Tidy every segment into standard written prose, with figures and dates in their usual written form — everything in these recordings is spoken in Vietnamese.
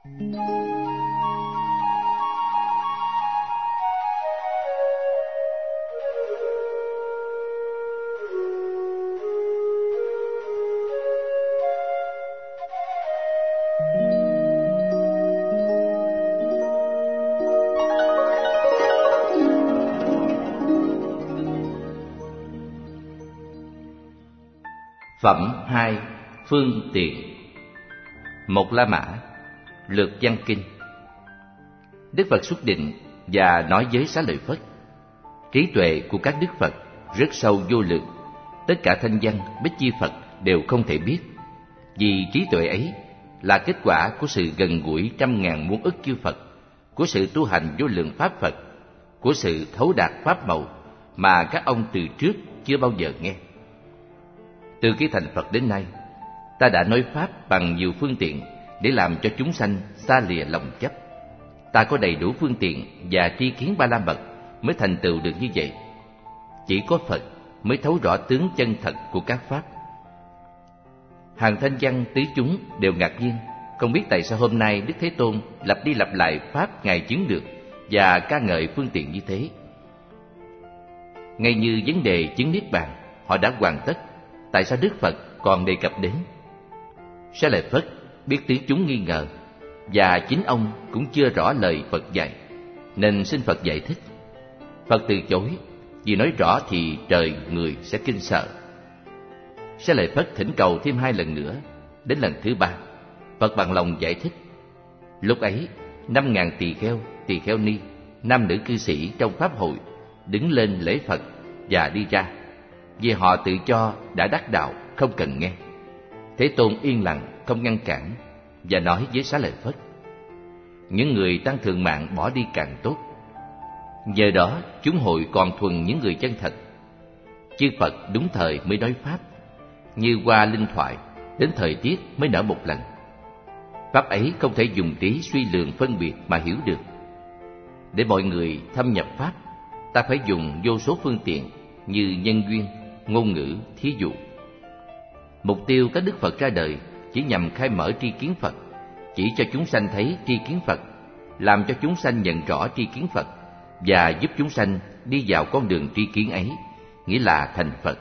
Phẩm 2. Phương tiện. Một La Mã, Lược Văn Kinh. Đức Phật xuất định và nói với Xá Lợi Phất: trí tuệ của các Đức Phật rất sâu vô lượng, tất cả thanh văn Bích Chi Phật đều không thể biết. Vì trí tuệ ấy là kết quả của sự gần gũi trăm ngàn muôn ức chư Phật, của sự tu hành vô lượng pháp Phật, của sự thấu đạt pháp màu mà các ông từ trước chưa bao giờ nghe. Từ khi thành Phật đến nay, ta đã nói pháp bằng nhiều phương tiện để làm cho chúng sanh xa lìa lòng chấp. Ta có đầy đủ phương tiện và tri kiến ba la mật mới thành tựu được như vậy. Chỉ có Phật mới thấu rõ tướng chân thật của các pháp. Hàng thanh văn tứ chúng đều ngạc nhiên, không biết tại sao hôm nay Đức Thế Tôn lặp đi lặp lại pháp Ngài chứng được và ca ngợi phương tiện như thế. Ngay như vấn đề chứng niết bàn họ đã hoàn tất, tại sao Đức Phật còn đề cập đến? Xá Lợi Phất biết tứ chúng nghi ngờ, và chính ông cũng chưa rõ lời Phật dạy, nên xin Phật giải thích. Phật từ chối, vì nói rõ thì trời người sẽ kinh sợ. Xá Lợi Phất thỉnh cầu thêm 2 lần nữa. Đến lần thứ 3, Phật bằng lòng giải thích. Lúc ấy 5.000 tỳ kheo ni, nam nữ cư sĩ trong pháp hội đứng lên lễ Phật và đi ra, vì họ tự cho đã đắc đạo, không cần nghe. Thế Tôn yên lặng, không ngăn cản, và nói với Xá Lợi Phất: những người tăng thượng mạng bỏ đi càng tốt. Nhờ đó chúng hội còn thuần những người chân thật. Chư Phật đúng thời mới nói pháp, như hoa linh thoại đến thời tiết mới nở một lần. Pháp ấy không thể dùng trí suy lường phân biệt mà hiểu được. Để mọi người thâm nhập pháp, ta phải dùng vô số phương tiện như nhân duyên, ngôn ngữ, thí dụ. Mục tiêu các Đức Phật ra đời chỉ nhằm khai mở tri kiến Phật, chỉ cho chúng sanh thấy tri kiến Phật, làm cho chúng sanh nhận rõ tri kiến Phật, và giúp chúng sanh đi vào con đường tri kiến ấy, nghĩa là thành Phật.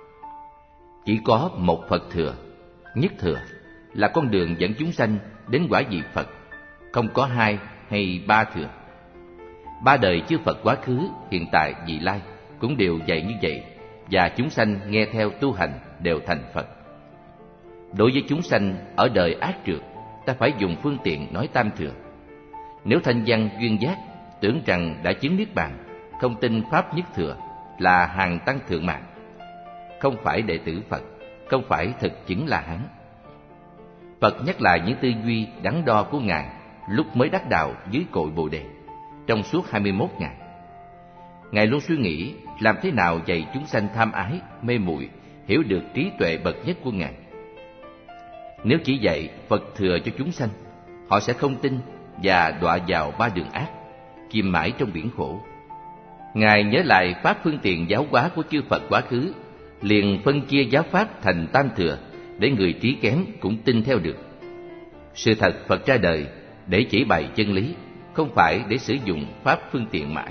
Chỉ có một Phật thừa, nhất thừa, là con đường dẫn chúng sanh đến quả vị Phật, không có 2 hay 3 thừa. 3 đời chư Phật quá khứ, hiện tại, vị lai cũng đều dạy như vậy, và chúng sanh nghe theo tu hành đều thành Phật. Đối với chúng sanh ở đời ác trượt, ta phải dùng phương tiện nói tam thừa. Nếu thanh văn duyên giác tưởng rằng đã chứng niết bàn, không tin pháp nhất thừa là hàng tăng thượng mạng, không phải đệ tử Phật, không phải thực chứng là Hán. Phật nhắc lại những tư duy đắn đo của Ngài lúc mới đắc đạo dưới cội Bồ Đề trong suốt 21 ngày. Ngài luôn suy nghĩ làm thế nào dạy chúng sanh tham ái, mê muội hiểu được trí tuệ bậc nhất của Ngài. Nếu chỉ dạy Phật thừa cho chúng sanh, họ sẽ không tin và đọa vào 3 đường ác, chìm mãi trong biển khổ. Ngài nhớ lại pháp phương tiện giáo hóa của chư Phật quá khứ, liền phân chia giáo pháp thành tam thừa để người trí kém cũng tin theo được. Sự thật Phật ra đời để chỉ bày chân lý, không phải để sử dụng pháp phương tiện mãi.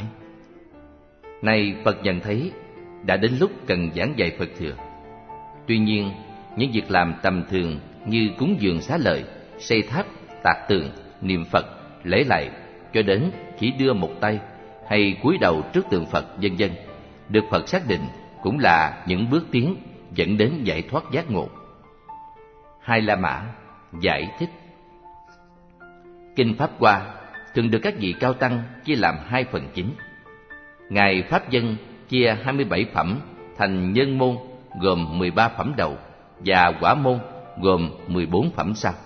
Nay Phật nhận thấy đã đến lúc cần giảng dạy Phật thừa. Tuy nhiên, những việc làm tầm thường như cúng dường xá lợi, xây tháp, tạc tường, niệm Phật, lễ lạy, cho đến chỉ đưa một tay hay cúi đầu trước tượng Phật, vân vân, được Phật xác định cũng là những bước tiến dẫn đến giải thoát giác ngộ. Hai La Mã giải thích. Kinh Pháp Hoa thường được các vị cao tăng chia làm 2 phần chính. Ngài Pháp Dân chia 27 phẩm thành nhân môn gồm 13 phẩm đầu và quả môn gồm 14 phẩm sau.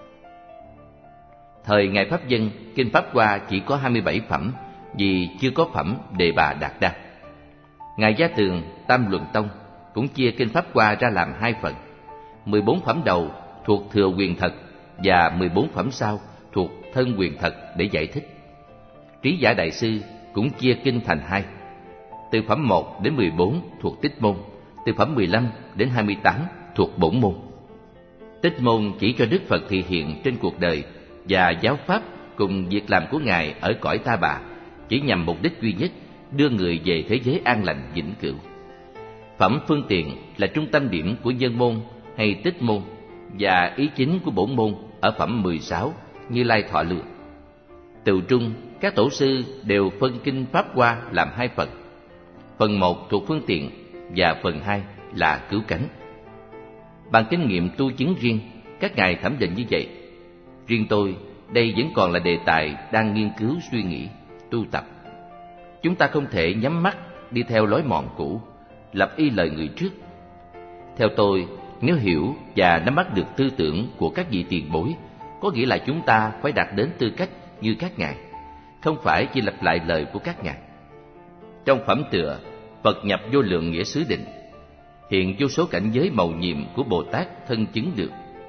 Thời Ngài Pháp Dân, Kinh Pháp Hoa chỉ có 27 phẩm vì chưa có phẩm Đề Bà Đạt Đa. Ngài Gia Tường, Tam Luận Tông cũng chia Kinh Pháp Hoa ra làm 2 phần. 14 phẩm đầu thuộc Thừa Quyền Thật và 14 phẩm sau thuộc Thân Quyền Thật để giải thích. Trí Giả Đại Sư cũng chia kinh thành 2. Từ phẩm 1 đến 14 thuộc Tích Môn, từ phẩm 15 đến 28 thuộc Bổn Môn. Tích Môn chỉ cho Đức Phật thị hiện trên cuộc đời và giáo pháp cùng việc làm của Ngài ở cõi Ta Bà chỉ nhằm mục đích duy nhất, đưa người về thế giới an lành vĩnh cửu. Phẩm phương tiện là trung tâm điểm của nhân môn hay tích môn và ý chính của bổn môn ở phẩm 16 Như Lai Thọ Lượng. Từ trung, các tổ sư đều phân kinh Pháp Hoa làm hai phần. Phần 1 thuộc phương tiện và phần 2 là cứu cánh. Bằng kinh nghiệm tu chứng riêng, các ngài thẩm định như vậy. Riêng tôi, đây vẫn còn là đề tài đang nghiên cứu suy nghĩ, tu tập. Chúng ta không thể nhắm mắt đi theo lối mòn cũ, lập y lời người trước. Theo tôi, nếu hiểu và nắm bắt được tư tưởng của các vị tiền bối, có nghĩa là chúng ta phải đạt đến tư cách như các ngài, không phải chỉ lặp lại lời của các ngài. Trong phẩm tựa Phật nhập vô lượng nghĩa xứ định, hiện vô số cảnh giới mầu nhiệm của Bồ Tát thân chứng được,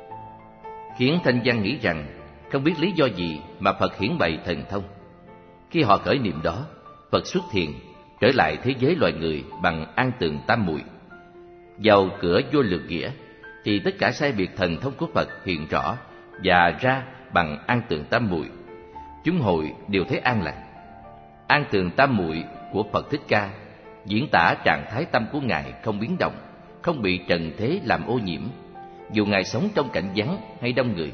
khiến thanh văn nghĩ rằng không biết lý do gì mà Phật hiển bày thần thông. Khi họ khởi niệm đó, Phật xuất hiện trở lại thế giới loài người bằng an tường tam muội. Vào cửa vô lượng nghĩa thì tất cả sai biệt thần thông của Phật hiện rõ và ra bằng an tường tam muội. Chúng hội đều thấy an lành. An tường tam muội của Phật Thích Ca diễn tả trạng thái tâm của Ngài không biến động, không bị trần thế làm ô nhiễm, dù Ngài sống trong cảnh vắng hay đông người.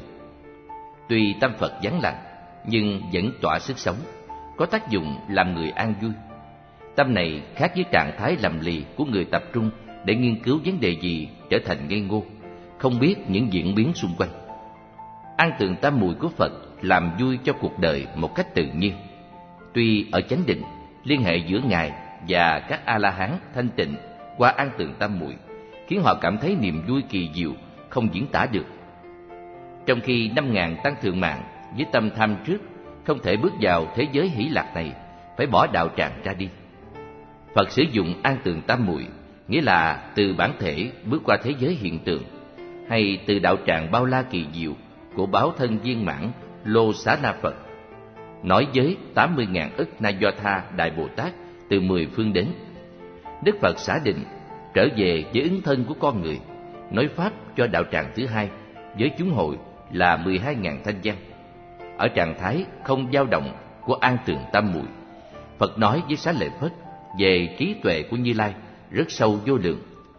Tuy tâm Phật vắng lặng, nhưng vẫn tỏa sức sống, có tác dụng làm người an vui. Tâm này khác với trạng thái lầm lì của người tập trung để nghiên cứu vấn đề gì trở thành ngây ngô, không biết những diễn biến xung quanh. An tường tam muội của Phật làm vui cho cuộc đời một cách tự nhiên. Tuy ở chánh định, liên hệ giữa Ngài và các A-la-hán thanh tịnh qua an tường tam muội khiến họ cảm thấy niềm vui kỳ diệu không diễn tả được. Trong khi 5.000 tăng thượng mạng với tâm tham trước không thể bước vào thế giới hỷ lạc này, phải bỏ đạo tràng ra đi. Phật sử dụng an tường tam muội nghĩa là từ bản thể bước qua thế giới hiện tượng, hay từ đạo tràng bao la kỳ diệu của báo thân viên mãn Lô Xá Na Phật, nói với 80.000 ức Na Do Tha Đại Bồ Tát từ 10 phương đến. Đức Phật xả định trở về với ứng thân của con người, nói pháp cho đạo tràng thứ hai với chúng hội là 12.000 thanh văn. Ở trạng thái không dao động của an tường tam muội, Phật nói với Xá Lợi Phất về trí tuệ của Như Lai rất sâu vô lượng.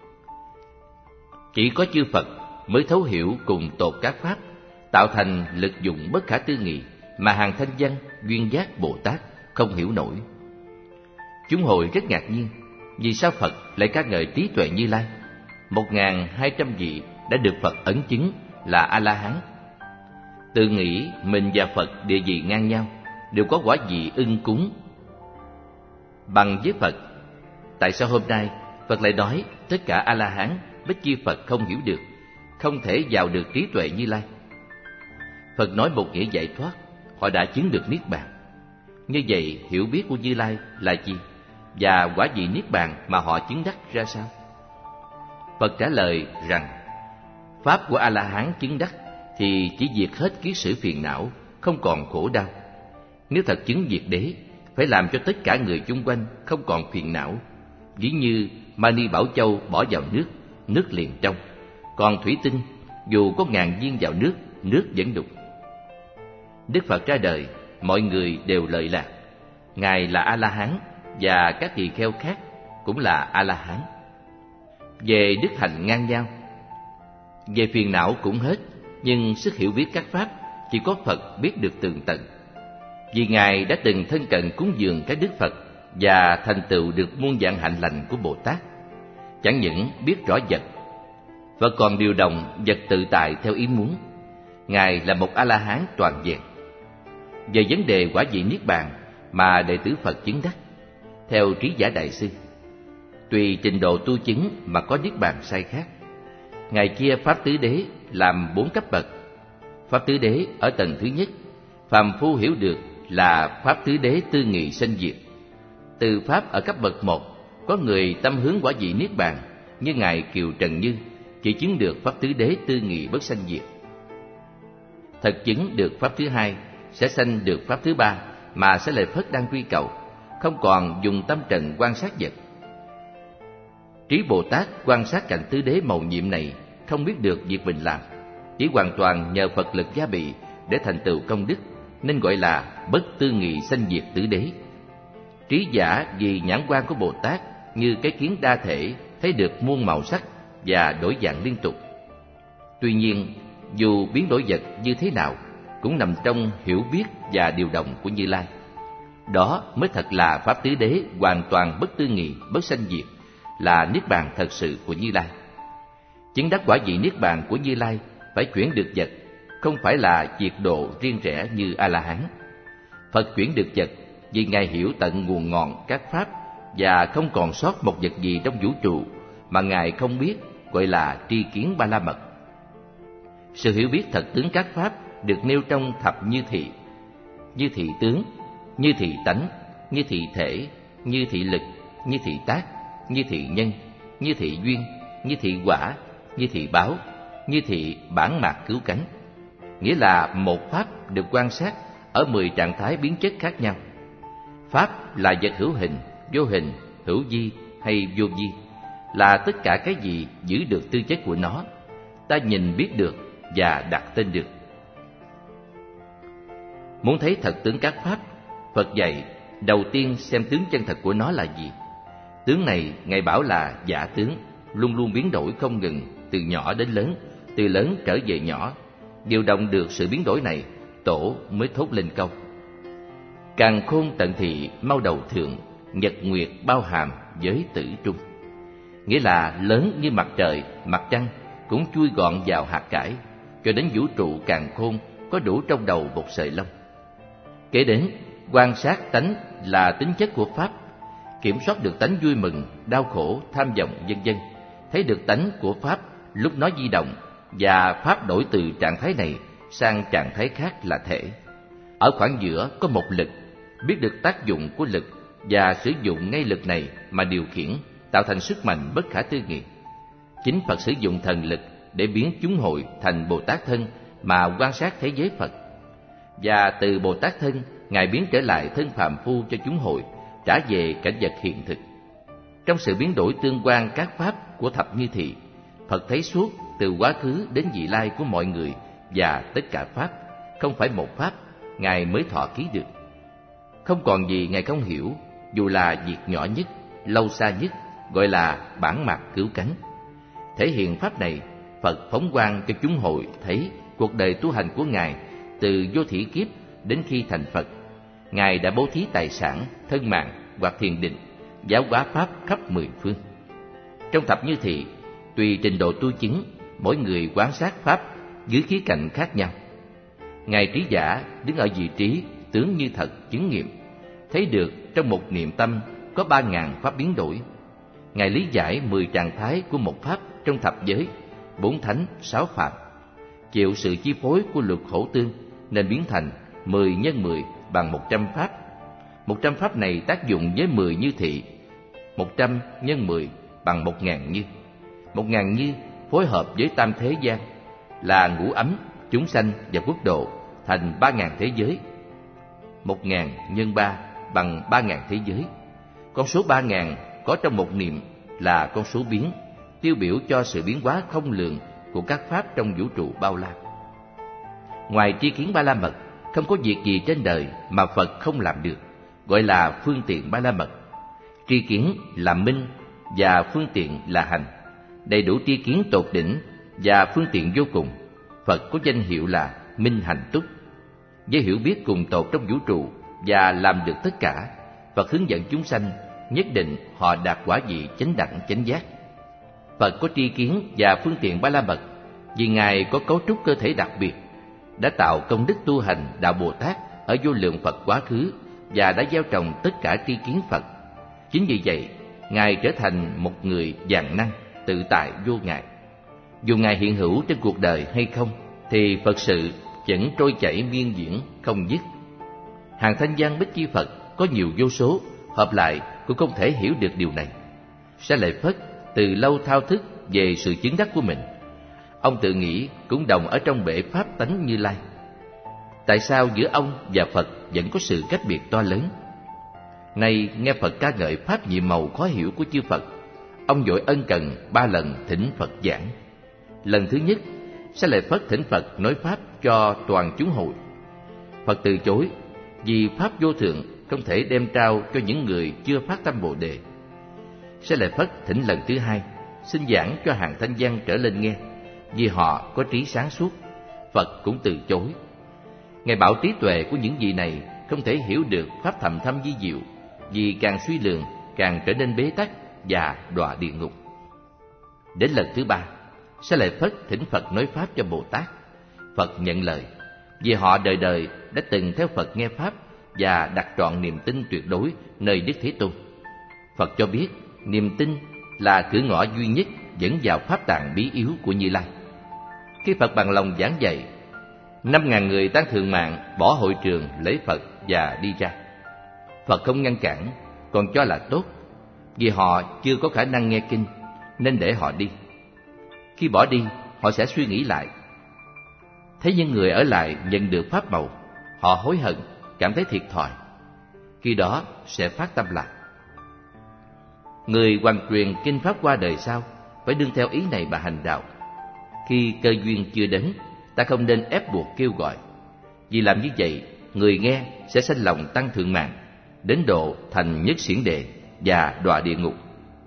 Chỉ có chư Phật mới thấu hiểu cùng tột các pháp, tạo thành lực dụng bất khả tư nghị mà hàng thanh văn duyên giác Bồ Tát không hiểu nổi. Chúng hội rất ngạc nhiên, vì sao Phật lại ca ngợi trí tuệ Như Lai? 1.200 vị đã được Phật ấn chứng là A-la-hán. Tự nghĩ mình và Phật địa vị ngang nhau, đều có quả vị ưng cúng bằng với Phật. Tại sao hôm nay Phật lại nói tất cả A-la-hán bích chi Phật không hiểu được, không thể vào được trí tuệ Như Lai? Phật nói một nghĩa giải thoát, họ đã chứng được Niết Bàn. Như vậy hiểu biết của Như Lai là gì, và quả vị Niết Bàn mà họ chứng đắc ra sao? Phật trả lời rằng pháp của A-la-hán chứng đắc thì chỉ diệt hết kiết sử phiền não, không còn khổ đau. Nếu thật chứng diệt đế, phải làm cho tất cả người chung quanh không còn phiền não. Ví như Mani Bảo Châu bỏ vào nước, nước liền trong. Còn thủy tinh, dù có ngàn viên vào nước, nước vẫn đục. Đức Phật ra đời, mọi người đều lợi lạc. Ngài là A-la-hán và các tỳ kheo khác cũng là A-la-hán. Về đức hạnh ngang nhau, về phiền não cũng hết, nhưng sức hiểu biết các pháp chỉ có Phật biết được tường tận. Vì Ngài đã từng thân cận cúng dường các đức Phật và thành tựu được muôn dạng hạnh lành của Bồ Tát. Chẳng những biết rõ vật, Phật còn điều động vật tự tại theo ý muốn. Ngài là một A-la-hán toàn vẹn. Về vấn đề quả vị Niết Bàn mà đệ tử Phật chứng đắc, theo Trí Giả Đại Sư, tùy trình độ tu chứng mà có Niết Bàn sai khác. Ngài chia Pháp Tứ Đế làm 4 cấp bậc. Pháp Tứ Đế ở tầng thứ nhất, phàm phu hiểu được là Pháp Tứ Đế tư nghị sanh diệt. Từ Pháp ở cấp bậc 1, có người tâm hướng quả vị Niết Bàn, như Ngài Kiều Trần Như, chỉ chứng được Pháp Tứ Đế tư nghị bất sanh diệt. Thật chứng được Pháp thứ hai, sẽ sanh được Pháp thứ ba mà Xá Lợi Phất đang truy cầu, không còn dùng tâm trần quan sát vật. Trí Bồ Tát quan sát cảnh tứ đế mầu nhiệm này, không biết được việc mình làm, chỉ hoàn toàn nhờ Phật lực gia bị để thành tựu công đức, nên gọi là bất tư nghị sanh diệt tứ đế. Trí giả vì nhãn quan của Bồ Tát như cái kiến đa thể, thấy được muôn màu sắc và đổi dạng liên tục. Tuy nhiên, dù biến đổi vật như thế nào, cũng nằm trong hiểu biết và điều động của Như Lai. Đó mới thật là Pháp tứ đế hoàn toàn bất tư nghị, bất sanh diệt, là Niết Bàn thật sự của Như Lai. Chứng đắc quả vị Niết Bàn của Như Lai phải chuyển được vật, không phải là diệt độ riêng rẽ như A-la-hán. Phật chuyển được vật vì Ngài hiểu tận nguồn ngọn các Pháp và không còn sót một vật gì trong vũ trụ mà Ngài không biết, gọi là tri kiến ba la mật. Sự hiểu biết thật tướng các Pháp được nêu trong thập như thị: như thị tướng, như thị tánh, như thị thể, như thị lực, như thị tác, như thị nhân, như thị duyên, như thị quả, như thị báo, như thị bản mạc cứu cánh. Nghĩa là một Pháp được quan sát ở 10 trạng thái biến chất khác nhau. Pháp là vật hữu hình, vô hình, hữu vi hay vô vi, là tất cả cái gì giữ được tư chất của nó, ta nhìn biết được và đặt tên được. Muốn thấy thật tướng các Pháp, Phật dạy đầu tiên xem tướng chân thật của nó là gì. Tướng này Ngài bảo là giả tướng, luôn luôn biến đổi không ngừng, từ nhỏ đến lớn, từ lớn trở về nhỏ. Điều động được sự biến đổi này, Tổ mới thốt lên câu: càn khôn tận thị mau đầu thượng, nhật nguyệt bao hàm giới tử trung. Nghĩa là lớn như mặt trời, mặt trăng cũng chui gọn vào hạt cải, cho đến vũ trụ càn khôn có đủ trong đầu một sợi lông. Kế đến, quan sát tánh là tính chất của Pháp, kiểm soát được tánh vui mừng, đau khổ, tham vọng vân vân, thấy được tánh của Pháp lúc nó di động, và Pháp đổi từ trạng thái này sang trạng thái khác là thể. Ở khoảng giữa có một lực, biết được tác dụng của lực và sử dụng ngay lực này mà điều khiển, tạo thành sức mạnh bất khả tư nghị. Chính Phật sử dụng thần lực để biến chúng hội thành Bồ Tát thân mà quan sát thế giới Phật. Và từ Bồ Tát thân, Ngài biến trở lại thân phàm phu cho chúng hội, trả về cảnh vật hiện thực. Trong sự biến đổi tương quan các Pháp của thập như thị, Phật thấy suốt từ quá khứ đến vị lai của mọi người và tất cả Pháp, không phải một Pháp Ngài mới thọ ký được. Không còn gì Ngài không hiểu, dù là việc nhỏ nhất, lâu xa nhất, gọi là bản mạc cứu cánh. Thể hiện Pháp này, Phật phóng quang cho chúng hội thấy cuộc đời tu hành của Ngài từ vô thỉ kiếp đến khi thành Phật. Ngài đã bố thí tài sản, thân mạng hoặc thiền định, giáo hóa Pháp khắp 10 phương. Trong thập như thị, tùy trình độ tu chứng, mỗi người quan sát Pháp dưới khía cạnh khác nhau. Ngài trí giả đứng ở vị trí tướng như thật chứng nghiệm, thấy được trong một niệm tâm có 3.000 Pháp biến đổi. Ngài lý giải 10 trạng thái của một Pháp trong thập giới, 4 thánh, 6 phạm, chịu sự chi phối của luật khổ tương nên biến thành 10 x 10 bằng 100 Pháp. 100 Pháp này tác dụng với 10 như thị, 100 x 10 bằng 1.000 như. 1.000 như phối hợp với tam thế gian là ngũ ấm, chúng sanh và quốc độ thành 3.000 thế giới. 1.000 x 3 bằng 3.000 thế giới. Con số 3.000 có trong một niệm là con số biến, tiêu biểu cho sự biến hóa không lường của các Pháp trong vũ trụ bao la. Ngoài tri kiến ba la mật, không có việc gì trên đời mà Phật không làm được, gọi là phương tiện ba la mật. Tri kiến là minh và phương tiện là hành. Đầy đủ tri kiến tột đỉnh và phương tiện vô cùng, Phật có danh hiệu là minh hành túc. Với hiểu biết cùng tột trong vũ trụ và làm được tất cả, Phật hướng dẫn chúng sanh, nhất định họ đạt quả vị chánh đẳng chánh giác. Phật có tri kiến và phương tiện ba la mật vì Ngài có cấu trúc cơ thể đặc biệt, đã tạo công đức tu hành đạo Bồ Tát ở vô lượng Phật quá khứ và đã gieo trồng tất cả tri kiến Phật. Chính vì vậy, Ngài trở thành một người vạn năng, tự tại vô ngại. Dù Ngài hiện hữu trên cuộc đời hay không, thì Phật sự vẫn trôi chảy miên diễn không dứt. Hàng thanh văn bích chi Phật có nhiều vô số, hợp lại cũng không thể hiểu được điều này. Sa Lợi Phất từ lâu thao thức về sự chứng đắc của mình. Ông tự nghĩ cũng đồng ở trong bể pháp tánh Như Lai. Tại sao giữa ông và Phật vẫn có sự cách biệt to lớn? Nay nghe Phật ca ngợi pháp nhiệm màu khó hiểu của chư Phật, ông vội ân cần 3 lần thỉnh Phật giảng. Lần thứ nhất, Xá Lợi Phất thỉnh Phật nói pháp cho toàn chúng hội. Phật từ chối vì pháp vô thượng không thể đem trao cho những người chưa phát tâm Bồ đề. Xá Lợi Phất thỉnh lần thứ hai, xin giảng cho hàng thanh văn trở lên nghe, vì họ có trí sáng suốt. Phật cũng từ chối. Ngài bảo trí tuệ của những vị này không thể hiểu được pháp thầm thâm vi diệu, vì càng suy lường càng trở nên bế tắc và đọa địa ngục. Đến lần thứ ba, Xá Lợi Phất thỉnh Phật nói pháp cho Bồ Tát. Phật nhận lời, vì họ đời đời đã từng theo Phật nghe pháp và đặt trọn niềm tin tuyệt đối nơi Đức Thế Tôn. Phật cho biết niềm tin là cửa ngõ duy nhất dẫn vào pháp tạng bí yếu của Như Lai. Khi Phật bằng lòng giảng dạy, 5.000 người tán thượng mạng bỏ hội trường lễ Phật và đi ra. Phật không ngăn cản, còn cho là tốt, vì họ chưa có khả năng nghe kinh nên để họ đi. Khi bỏ đi, họ sẽ suy nghĩ lại. Thấy những người ở lại nhận được pháp màu, họ hối hận, cảm thấy thiệt thòi. Khi đó sẽ phát tâm lại. Người hoàn truyền kinh pháp qua đời sau phải đương theo ý này mà hành đạo. Khi cơ duyên chưa đến, ta không nên ép buộc kêu gọi, vì làm như vậy người nghe sẽ sanh lòng tăng thượng mạng, đến độ thành nhất xiển đệ và đọa địa ngục.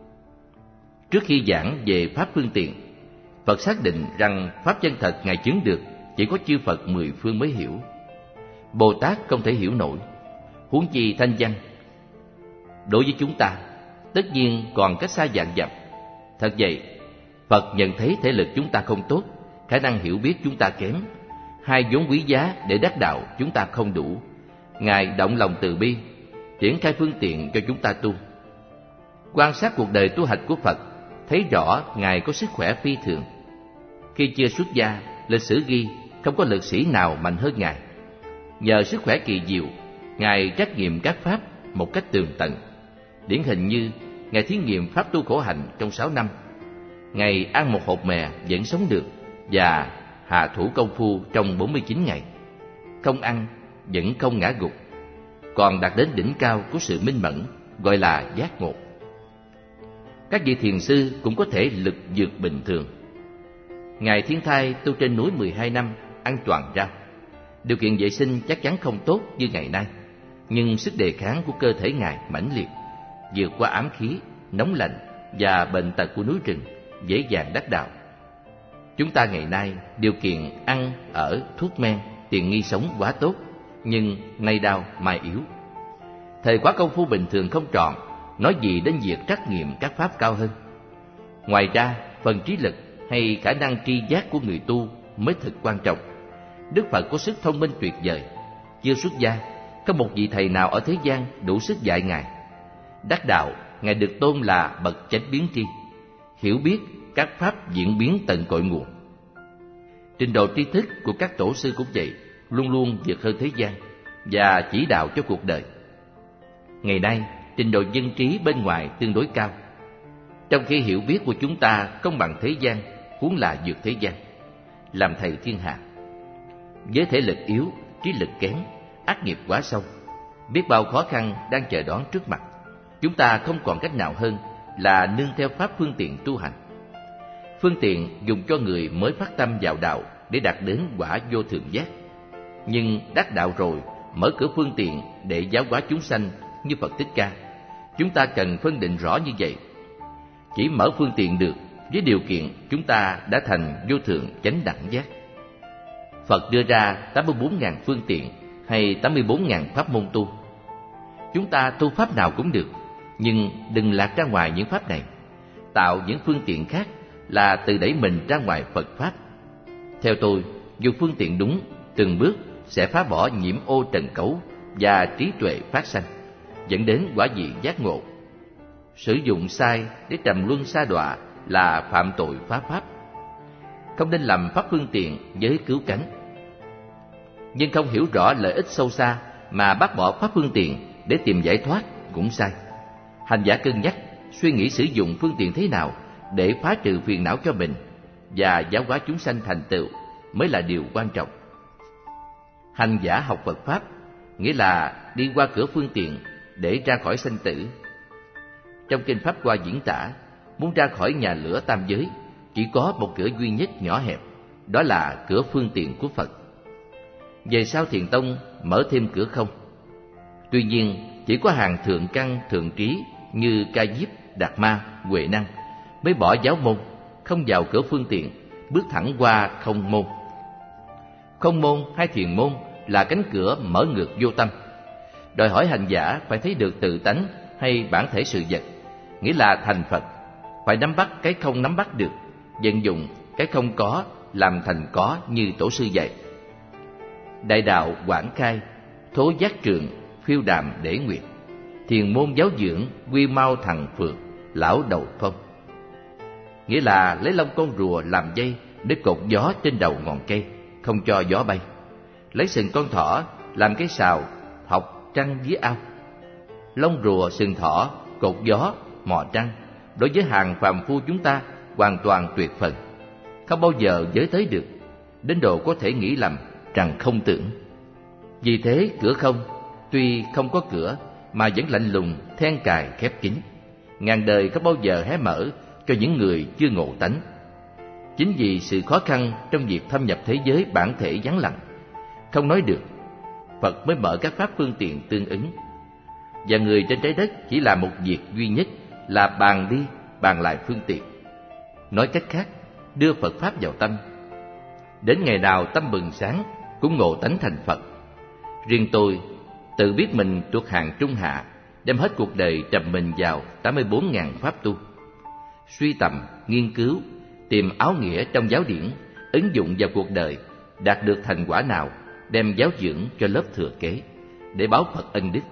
Trước khi giảng về pháp phương tiện, Phật xác định rằng pháp chân thật Ngài chứng được chỉ có chư Phật 10 phương mới hiểu. Bồ Tát không thể hiểu nổi, huống chi thanh văn. Đối với chúng ta, tất nhiên còn cách xa vạn dặm. Thật vậy, Phật nhận thấy thể lực chúng ta không tốt, khả năng hiểu biết chúng ta kém, hai vốn quý giá để đắc đạo chúng ta không đủ. Ngài động lòng từ bi, triển khai phương tiện cho chúng ta tu. Quan sát cuộc đời tu hành của Phật, thấy rõ Ngài có sức khỏe phi thường. Khi chưa xuất gia, lịch sử ghi không có lực sĩ nào mạnh hơn Ngài. Nhờ sức khỏe kỳ diệu, Ngài trắc nghiệm các pháp một cách tường tận. Điển hình như Ngài thí nghiệm pháp tu khổ hạnh trong 6 năm. Ngài ăn một hột mè vẫn sống được, và hạ thủ công phu trong 49 ngày. Không ăn vẫn không ngã gục, còn đạt đến đỉnh cao của sự minh mẫn, gọi là giác ngộ. Các vị thiền sư cũng có thể lực vượt bình thường. Ngài Thiên Thai tu trên núi 12 năm, ăn toàn rau. Điều kiện vệ sinh chắc chắn không tốt như ngày nay, nhưng sức đề kháng của cơ thể Ngài mãnh liệt, vượt qua ám khí, nóng lạnh và bệnh tật của núi rừng, dễ dàng đắc đạo. Chúng ta ngày nay điều kiện ăn, ở, thuốc men, tiện nghi sống quá tốt, nhưng nay đau mai yếu. Thời khóa công phu bình thường không trọn, nói gì đến việc trắc nghiệm các pháp cao hơn. Ngoài ra, phần trí lực hay khả năng tri giác của người tu mới thực quan trọng. Đức Phật có sức thông minh tuyệt vời. Chưa xuất gia, có một vị thầy nào ở thế gian đủ sức dạy Ngài. Đắc đạo, Ngài được tôn là bậc chánh biến tri, hiểu biết các pháp diễn biến tận cội nguồn. Trình độ tri thức của các tổ sư cũng vậy, luôn luôn vượt hơn thế gian và chỉ đạo cho cuộc đời. Ngày nay, trình độ dân trí bên ngoài tương đối cao, trong khi hiểu biết của chúng ta không bằng thế gian, huống là vượt thế gian. Làm thầy thiên hạ, với thể lực yếu, trí lực kém, ác nghiệp quá sâu, biết bao khó khăn đang chờ đón trước mặt, chúng ta không còn cách nào hơn là nương theo pháp phương tiện tu hành. Phương tiện dùng cho người mới phát tâm vào đạo để đạt đến quả vô thượng giác. Nhưng đắc đạo rồi, mở cửa phương tiện để giáo hóa chúng sanh như Phật Thích Ca. Chúng ta cần phân định rõ như vậy. Chỉ mở phương tiện được với điều kiện chúng ta đã thành vô thượng chánh đẳng giác. Phật đưa ra 84.000 phương tiện hay 84.000 pháp môn tu. Chúng ta tu pháp nào cũng được, nhưng đừng lạc ra ngoài những pháp này. Tạo những phương tiện khác là tự đẩy mình ra ngoài Phật pháp. Theo tôi, dùng phương tiện đúng, từng bước sẽ phá bỏ nhiễm ô trần cấu và trí tuệ phát sanh, dẫn đến quả vị giác ngộ. Sử dụng sai để trầm luân sa đọa là phạm tội phá pháp. Không nên làm pháp phương tiện với cứu cánh. Nhưng không hiểu rõ lợi ích sâu xa mà bác bỏ pháp phương tiện để tìm giải thoát cũng sai. Hành giả cân nhắc, suy nghĩ sử dụng phương tiện thế nào để phá trừ phiền não cho mình và giáo hóa chúng sanh thành tựu mới là điều quan trọng. Hành giả học Phật pháp nghĩa là đi qua cửa phương tiện để ra khỏi sanh tử. Trong kinh Pháp Hoa diễn tả, muốn ra khỏi nhà lửa tam giới chỉ có một cửa duy nhất nhỏ hẹp, đó là cửa phương tiện của Phật. Về sau Thiền Tông mở thêm cửa không. Tuy nhiên, chỉ có hàng thượng căn thượng trí như Ca Diếp, Đạt Ma, Huệ Năng mới bỏ giáo môn, không vào cửa phương tiện, bước thẳng qua không môn. Không môn hay thiền môn là cánh cửa mở ngược vô tâm, đòi hỏi hành giả phải thấy được tự tánh hay bản thể sự vật, nghĩa là thành Phật, phải nắm bắt cái không nắm bắt được, vận dụng cái không có làm thành có như tổ sư dạy. Đại đạo quảng khai, thố giác trường, phiêu đàm để nguyệt, thiền môn giáo dưỡng, quy mau thằng phượt, lão đầu phong. Nghĩa là lấy lông con rùa làm dây để cột gió trên đầu ngọn cây, không cho gió bay. Lấy sừng con thỏ làm cái sào, học trăng dưới ao. Lông rùa, sừng thỏ, cột gió, mò trăng, đối với hàng phàm phu chúng ta hoàn toàn tuyệt phần, không bao giờ giới tới được, đến độ có thể nghĩ lầm rằng không tưởng. Vì thế cửa không tuy không có cửa mà vẫn lạnh lùng, then cài khép kín, ngàn đời không bao giờ hé mở cho những người chưa ngộ tánh. Chính vì sự khó khăn trong việc thâm nhập thế giới bản thể vắng lặng, không nói được, Phật mới mở các pháp phương tiện tương ứng. Và người trên trái đất chỉ là một việc duy nhất là bàn đi bàn lại phương tiện. Nói cách khác, đưa Phật pháp vào tâm. Đến ngày nào tâm bừng sáng cũng ngộ tánh thành Phật. Riêng tôi tự biết mình thuộc hạng trung hạ, đem hết cuộc đời trầm mình vào 84.000 pháp tu, suy tầm, nghiên cứu, tìm áo nghĩa trong giáo điển, ứng dụng vào cuộc đời, đạt được thành quả nào, đem giáo dưỡng cho lớp thừa kế, để báo Phật ân đức.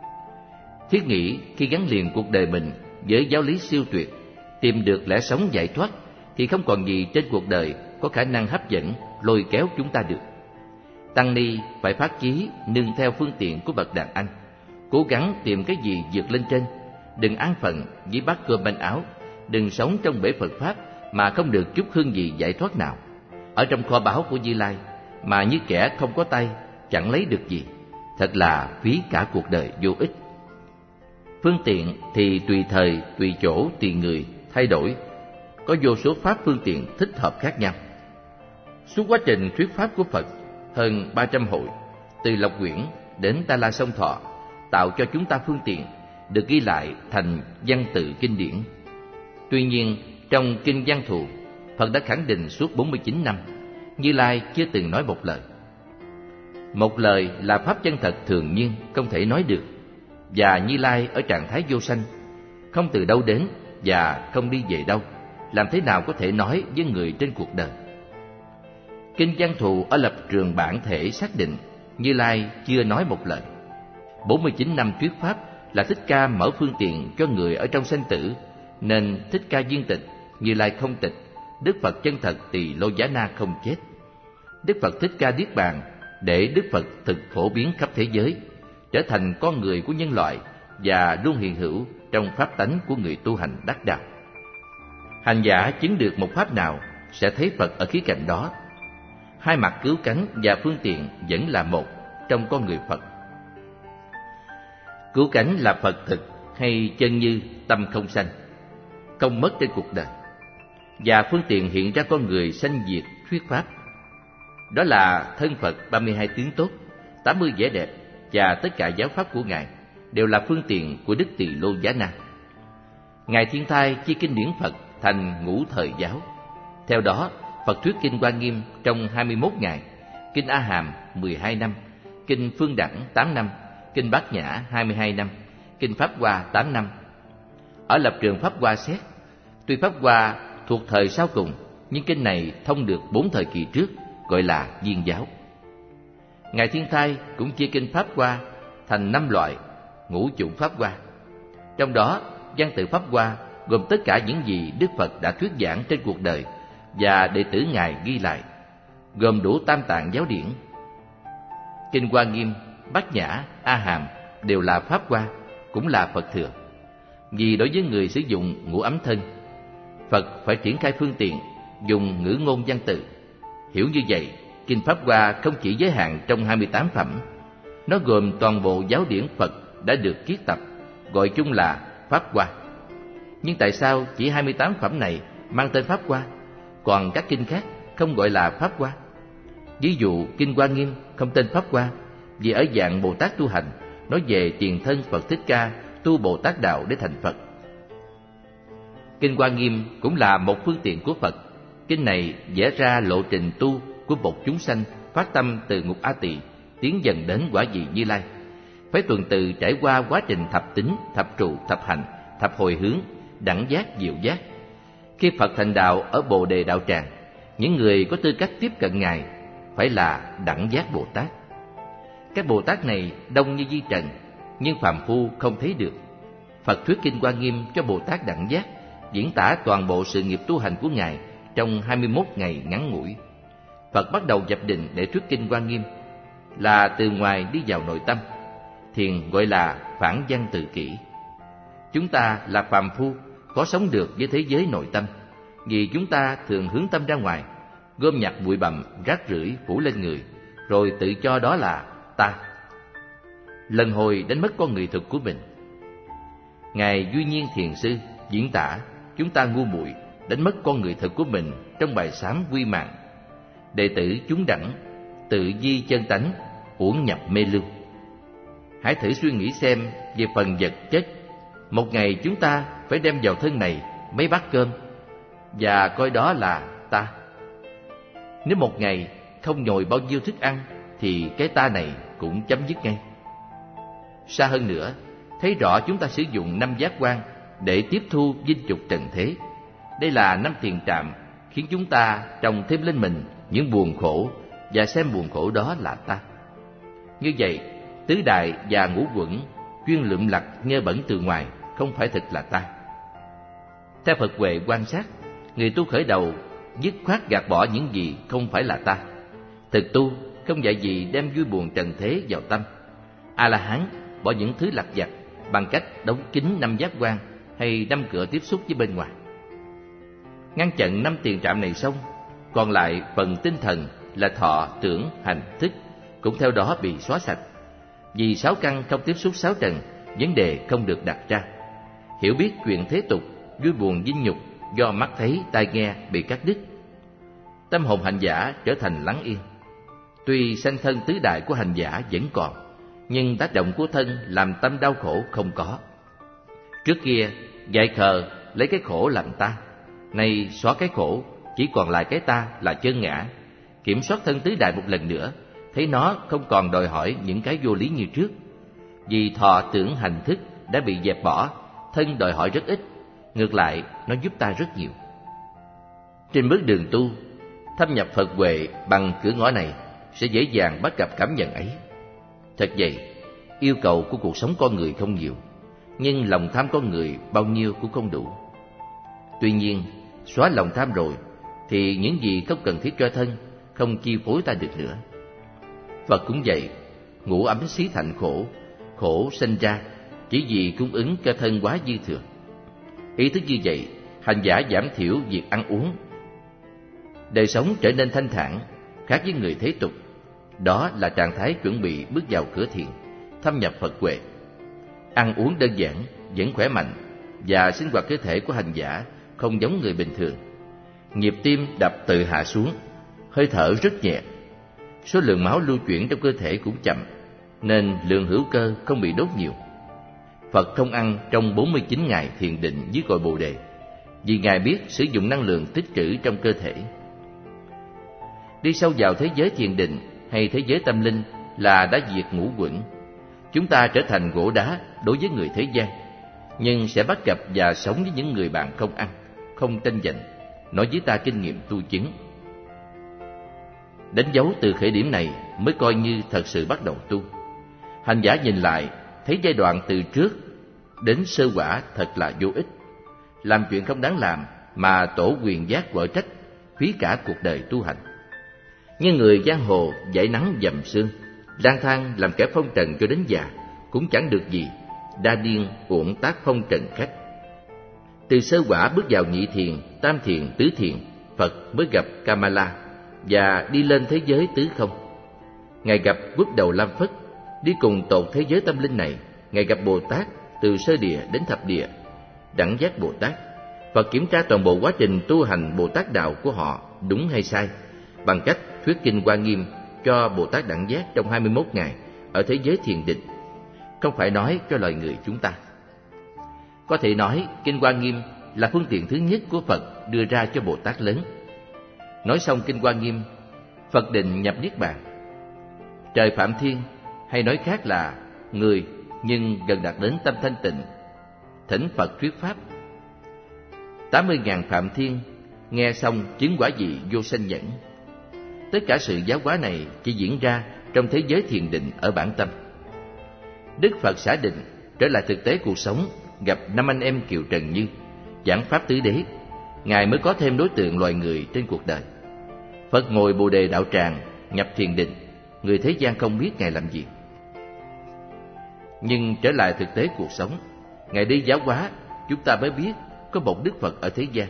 Thiết nghĩ khi gắn liền cuộc đời mình với giáo lý siêu tuyệt, tìm được lẽ sống giải thoát, thì không còn gì trên cuộc đời có khả năng hấp dẫn, lôi kéo chúng ta được. Tăng ni phải phát chí nương theo phương tiện của bậc đàn anh, cố gắng tìm cái gì vượt lên trên, đừng an phận với bát cơm manh áo, đừng sống trong bể Phật pháp mà không được chút hương vị giải thoát nào, ở trong kho báu của Như Lai mà như kẻ không có tay chẳng lấy được gì, thật là phí cả cuộc đời vô ích. Phương tiện thì tùy thời, tùy chỗ, tùy người thay đổi, có vô số pháp phương tiện thích hợp khác nhau. Suốt quá trình thuyết pháp của Phật hơn 300 hội, từ Lộc Quyển đến Ta La Sông Thọ, tạo cho chúng ta phương tiện được ghi lại thành văn tự kinh điển. Tuy nhiên, trong Kinh Văn Thù, Phật đã khẳng định suốt 49 năm, Như Lai chưa từng nói một lời. Một lời là pháp chân thật thường nhiên, không thể nói được, và Như Lai ở trạng thái vô sanh, không từ đâu đến và không đi về đâu, làm thế nào có thể nói với người trên cuộc đời. Kinh Văn Thù ở lập trường bản thể xác định Như Lai chưa nói một lời. 49 năm thuyết pháp là Thích Ca mở phương tiện cho người ở trong sanh tử, nên Thích Ca viên tịch, Như Lai không tịch, Đức Phật chân thật Tỳ Lô Giá Na không chết. Đức Phật Thích Ca Niết Bàn để Đức Phật thực phổ biến khắp thế giới, trở thành con người của nhân loại và luôn hiện hữu trong pháp tánh của người tu hành đắc đạo. Hành giả chứng được một pháp nào sẽ thấy Phật ở khía cạnh đó. Hai mặt cứu cánh và phương tiện vẫn là một trong con người Phật. Cứu cánh là Phật thực hay chân như tâm không sanh, không mất trên cuộc đời, và phương tiện hiện ra con người sanh diệt thuyết pháp. Đó là thân Phật 32 tướng tốt, 80 vẻ đẹp và tất cả giáo pháp của Ngài đều là phương tiện của Đức Tỳ Lô Giá Na. Ngài Thiên Thai chia kinh điển Phật thành ngũ thời giáo. Theo đó, Phật thuyết Kinh Hoa Nghiêm trong 21 ngày, Kinh A Hàm 12 năm, Kinh Phương Đẳng 8 năm, Kinh Bát Nhã 22 năm, Kinh Pháp Hoa 8 năm. Ở lập trường Pháp Hoa xét, tuy Pháp Hoa thuộc thời sau cùng, nhưng kinh này thông được 4 thời kỳ trước, gọi là viên giáo. Ngài Thiên Thai cũng chia kinh Pháp Hoa thành 5 loại, ngũ chủng Pháp Hoa. Trong đó, văn tự Pháp Hoa gồm tất cả những gì Đức Phật đã thuyết giảng trên cuộc đời và đệ tử Ngài ghi lại, gồm đủ tam tạng giáo điển. Kinh Hoa Nghiêm, Bát Nhã, A Hàm đều là Pháp Hoa, cũng là Phật thừa. Vì đối với người sử dụng ngũ ấm thân, Phật phải triển khai phương tiện, dùng ngữ ngôn văn tự. Hiểu như vậy, Kinh Pháp Hoa không chỉ giới hạn trong 28 phẩm, nó gồm toàn bộ giáo điển Phật đã được kiết tập, gọi chung là Pháp Hoa. Nhưng tại sao chỉ 28 phẩm này mang tên Pháp Hoa, còn các kinh khác không gọi là Pháp Hoa. Ví dụ Kinh Hoa Nghiêm không tên Pháp Hoa vì ở dạng Bồ Tát tu hành, nói về tiền thân Phật Thích Ca tu Bồ Tát đạo để thành Phật. Kinh Hoa Nghiêm cũng là một phương tiện của Phật. Kinh này vẽ ra lộ trình tu của một chúng sanh phát tâm từ ngục A Tỳ tiến dần đến quả vị Như Lai. Phải tuần tự trải qua quá trình thập tính, thập trụ, thập hành, thập hồi hướng, đẳng giác, diệu giác. Khi Phật thành đạo ở Bồ Đề đạo tràng, những người có tư cách tiếp cận Ngài phải là đẳng giác Bồ Tát. Các Bồ Tát này đông như vi trần, nhưng phàm phu không thấy được. Phật thuyết Kinh Hoa Nghiêm cho Bồ Tát đẳng giác, diễn tả toàn bộ sự nghiệp tu hành của Ngài trong 21 ngày ngắn ngủi. Phật bắt đầu nhập định để thuyết Kinh Hoa Nghiêm là từ ngoài đi vào nội tâm. Thiền gọi là phản văn tự kỷ. Chúng ta là phàm phu, khó sống được với thế giới nội tâm, vì chúng ta thường hướng tâm ra ngoài, gom nhặt bụi bặm, rác rưởi phủ lên người, rồi tự cho đó là ta. Lần hồi đánh mất con người thực của mình. Ngài Duy Nhiên Thiền Sư diễn tả chúng ta ngu muội đánh mất con người thực của mình trong bài sám Quy Mạng. Đệ tử chúng đẳng tự di chân tánh, uổng nhập mê lưu. Hãy thử suy nghĩ xem về phần vật chất. Một ngày chúng ta phải đem vào thân này mấy bát cơm và coi đó là ta. Nếu một ngày không nhồi bao nhiêu thức ăn thì cái ta này cũng chấm dứt ngay. Xa hơn nữa, thấy rõ chúng ta sử dụng 5 giác quan để tiếp thu vinh dục trần thế. Đây là 5 tiền trạm khiến chúng ta trồng thêm lên mình những buồn khổ và xem buồn khổ đó là ta. Như vậy, tứ đại và ngũ quẩn chuyên lượm lặt nhơ bẩn từ ngoài không phải thực là ta. Theo Phật Huệ quan sát, người tu khởi đầu dứt khoát gạt bỏ những gì không phải là ta. Thực tu không dạy gì đem vui buồn trần thế vào tâm. A-la-hán bỏ những thứ lặt vặt bằng cách đóng kín 5 giác quan hay 5 cửa tiếp xúc với bên ngoài. Ngăn chặn 5 tiền trạm này xong, còn lại phần tinh thần là thọ, tưởng, hành, thức cũng theo đó bị xóa sạch. Vì 6 căn không tiếp xúc 6 trần, vấn đề không được đặt ra. Hiểu biết chuyện thế tục, vui buồn vinh nhục do mắt thấy, tai nghe bị cắt đứt. Tâm hồn hành giả trở thành lắng yên. Tuy sanh thân tứ đại của hành giả vẫn còn, nhưng tác động của thân làm tâm đau khổ không có. Trước kia dại khờ lấy cái khổ làm ta, nay xóa cái khổ, chỉ còn lại cái ta là chân ngã. Kiểm soát thân tứ đại một lần nữa, thấy nó không còn đòi hỏi những cái vô lý như trước. Vì thọ tưởng hành thức đã bị dẹp bỏ, thân đòi hỏi rất ít, ngược lại nó giúp ta rất nhiều. Trên bước đường tu, thâm nhập Phật Huệ bằng cửa ngõ này sẽ dễ dàng bắt gặp cảm nhận ấy. Thật vậy, yêu cầu của cuộc sống con người không nhiều, nhưng lòng tham con người bao nhiêu cũng không đủ. Tuy nhiên, xóa lòng tham rồi thì những gì không cần thiết cho thân không chi phối ta được nữa. Phật cũng vậy, ngũ ấm xí thành khổ, khổ sinh ra chỉ vì cung ứng cho thân quá dư thừa. Ý thức như vậy, hành giả giảm thiểu việc ăn uống, đời sống trở nên thanh thản, khác với người thế tục. Đó là trạng thái chuẩn bị bước vào cửa thiền, thâm nhập Phật Huệ. Ăn uống đơn giản, vẫn khỏe mạnh, và sinh hoạt cơ thể của hành giả không giống người bình thường. Nhịp tim đập tự hạ xuống, hơi thở rất nhẹ. Số lượng máu lưu chuyển trong cơ thể cũng chậm, nên lượng hữu cơ không bị đốt nhiều. Phật không ăn trong 49 ngày thiền định dưới cội Bồ Đề, vì Ngài biết sử dụng năng lượng tích trữ trong cơ thể. Đi sâu vào thế giới thiền định hay thế giới tâm linh là đã diệt ngũ quẩn. Chúng ta trở thành gỗ đá đối với người thế gian, nhưng sẽ bắt gặp và sống với những người bạn không ăn, không tranh giành, nói với ta kinh nghiệm tu chứng. Đánh dấu từ khởi điểm này mới coi như thật sự bắt đầu tu. Hành giả nhìn lại, thấy giai đoạn từ trước đến sơ quả thật là vô ích. Làm chuyện không đáng làm mà tổ quyền giác quở trách, phí cả cuộc đời tu hành. Như người giang hồ dãi nắng dầm sương, lang thang làm kẻ phong trần cho đến già, cũng chẳng được gì, đa điên uổng tác phong trần khách. Từ sơ quả bước vào nhị thiền, tam thiền, tứ thiền, Phật mới gặp Kamala và đi lên thế giới tứ không. Ngài gặp Quốc Đầu Lam Phất, đi cùng tột thế giới tâm linh này. Ngài gặp Bồ Tát từ sơ địa đến thập địa, đẳng giác Bồ Tát. Phật kiểm tra toàn bộ quá trình tu hành Bồ Tát đạo của họ đúng hay sai, bằng cách thuyết kinh Hoa Nghiêm cho Bồ Tát Đẳng Giác trong 21 ngày ở thế giới thiền định, không phải nói cho loài người chúng ta. Có thể nói kinh Hoa Nghiêm là phương tiện thứ nhất của Phật đưa ra cho Bồ Tát lớn. Nói xong kinh Hoa Nghiêm, Phật định nhập Niết Bàn. Trời Phạm Thiên, hay nói khác là người nhưng gần đạt đến tâm thanh tịnh, thỉnh Phật thuyết pháp. 80.000 Phạm Thiên nghe xong chứng quả vị vô sanh nhẫn. Tất cả sự giáo hóa này chỉ diễn ra trong thế giới thiền định ở bản tâm. Đức Phật xả định trở lại thực tế cuộc sống, gặp 5 anh em Kiều Trần Như, giảng pháp tứ đế, Ngài mới có thêm đối tượng loài người trên cuộc đời. Phật ngồi Bồ Đề đạo tràng, nhập thiền định, người thế gian không biết Ngài làm gì. Nhưng trở lại thực tế cuộc sống, Ngài đi giáo hóa, chúng ta mới biết có một Đức Phật ở thế gian.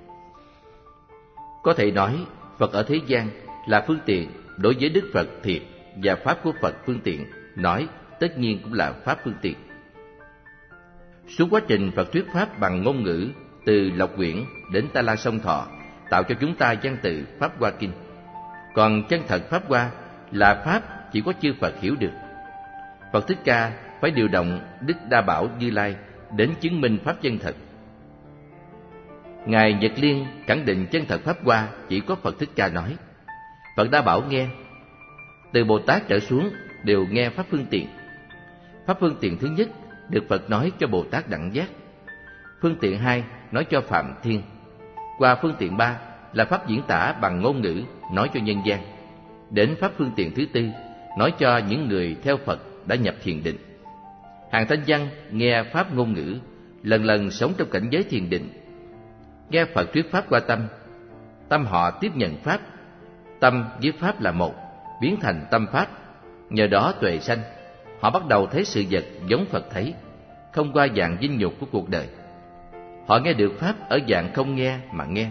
Có thể nói, Phật ở thế gian là phương tiện đối với Đức Phật thiệt, và pháp của Phật phương tiện nói tất nhiên cũng là pháp phương tiện. Suốt quá trình Phật thuyết pháp bằng ngôn ngữ từ Lộc Quyển đến Ta La Sông Thọ tạo cho chúng ta văn tự Pháp Hoa Kinh. Còn chân thật Pháp Hoa là pháp chỉ có chư Phật hiểu được. Phật Thích Ca phải điều động Đức Đa Bảo Như Lai đến chứng minh pháp chân thật. Ngài Nhật Liên khẳng định chân thật Pháp Hoa chỉ có Phật Thích Ca nói. Phật Đa Bảo nghe, từ Bồ Tát trở xuống đều nghe pháp phương tiện. Pháp phương tiện thứ nhất được Phật nói cho Bồ Tát Đẳng Giác. Phương tiện 2 nói cho Phạm Thiên. Qua phương tiện 3 là pháp diễn tả bằng ngôn ngữ nói cho nhân gian. Đến pháp phương tiện thứ 4 nói cho những người theo Phật đã nhập thiền định. Hàng thanh văn nghe pháp ngôn ngữ, lần lần sống trong cảnh giới thiền định. Nghe Phật thuyết pháp qua tâm, tâm họ tiếp nhận pháp. Tâm với pháp là một, biến thành tâm pháp. Nhờ đó tuệ sanh, họ bắt đầu thấy sự vật giống Phật thấy, không qua dạng vinh nhục của cuộc đời. Họ nghe được pháp ở dạng không nghe mà nghe.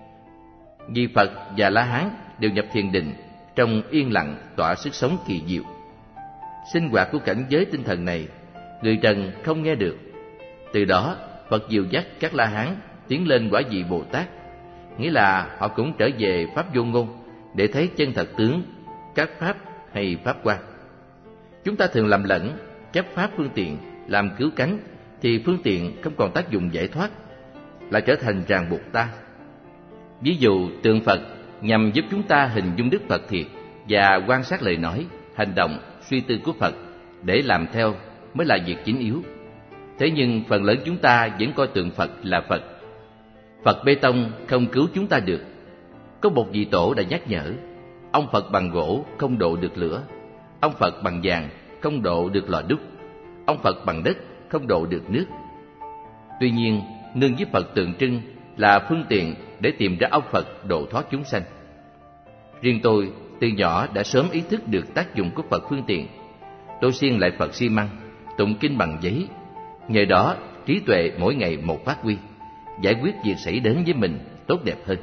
Vì Phật và La Hán đều nhập thiền định, trong yên lặng tỏa sức sống kỳ diệu. Sinh hoạt của cảnh giới tinh thần này, người trần không nghe được. Từ đó, Phật dìu dắt các La Hán tiến lên quả vị Bồ Tát, nghĩa là họ cũng trở về pháp vô ngôn để thấy chân thật tướng các pháp hay pháp hoa. Chúng ta thường lầm lẫn chấp pháp phương tiện làm cứu cánh, thì phương tiện không còn tác dụng giải thoát, là trở thành ràng buộc ta. Ví dụ tượng Phật nhằm giúp chúng ta hình dung Đức Phật thiệt và quan sát lời nói, hành động, suy tư của Phật để làm theo mới là việc chính yếu. Thế nhưng phần lớn chúng ta vẫn coi tượng Phật là Phật. Phật bê tông không cứu chúng ta được. Có một vị tổ đã nhắc nhở, ông Phật bằng gỗ không độ được lửa, ông Phật bằng vàng không độ được lò đúc, ông Phật bằng đất không độ được nước. Tuy nhiên, nương với Phật tượng trưng là phương tiện để tìm ra ông Phật độ thoát chúng sanh. Riêng tôi từ nhỏ đã sớm ý thức được tác dụng của Phật phương tiện. Tôi siêng lại Phật xi măng, tụng kinh bằng giấy. Nhờ đó, trí tuệ mỗi ngày một phát huy, giải quyết việc xảy đến với mình tốt đẹp hơn.